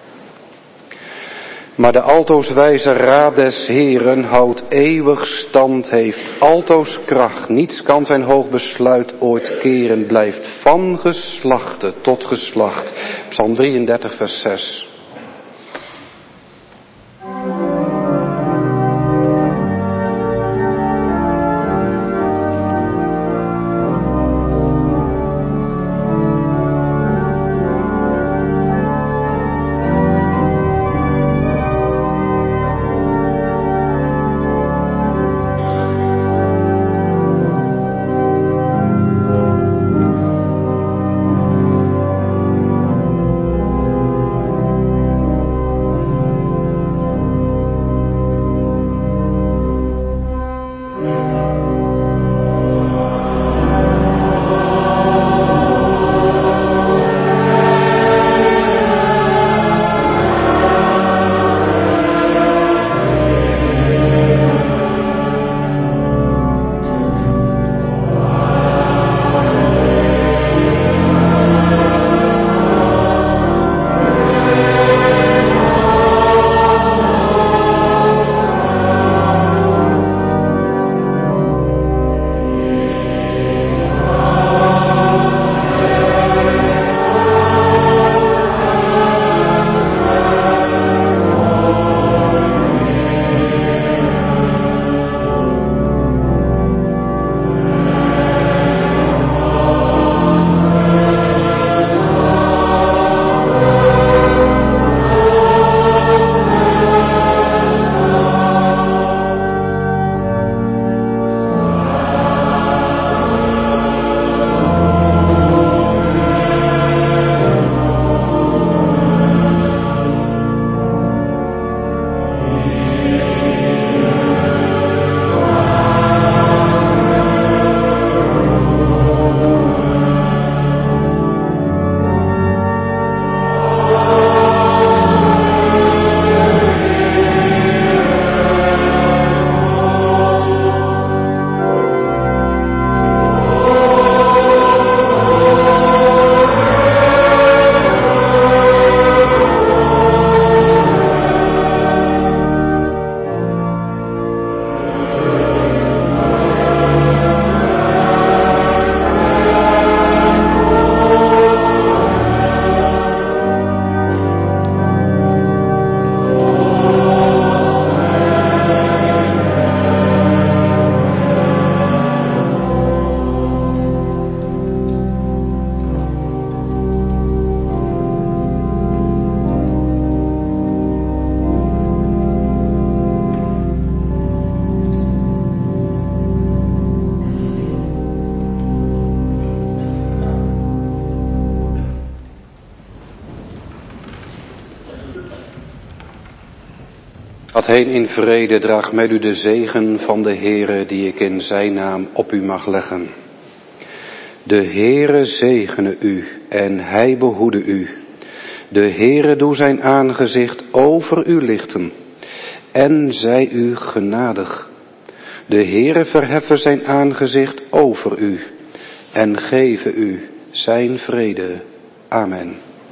Speaker 1: Maar de altoos wijze raad des Heeren houdt eeuwig stand, heeft altoos kracht. Niets kan zijn hoog besluit ooit keren, blijft van geslachte tot geslacht. Psalm 33 vers 6. Gaat heen in vrede, draag met u de zegen van de Heere die ik in zijn naam op u mag leggen. De Heere zegene u en hij behoede u. De Heere doe zijn aangezicht over u lichten en zij u genadig. De Heere verheffe zijn aangezicht over u en geven u zijn vrede. Amen.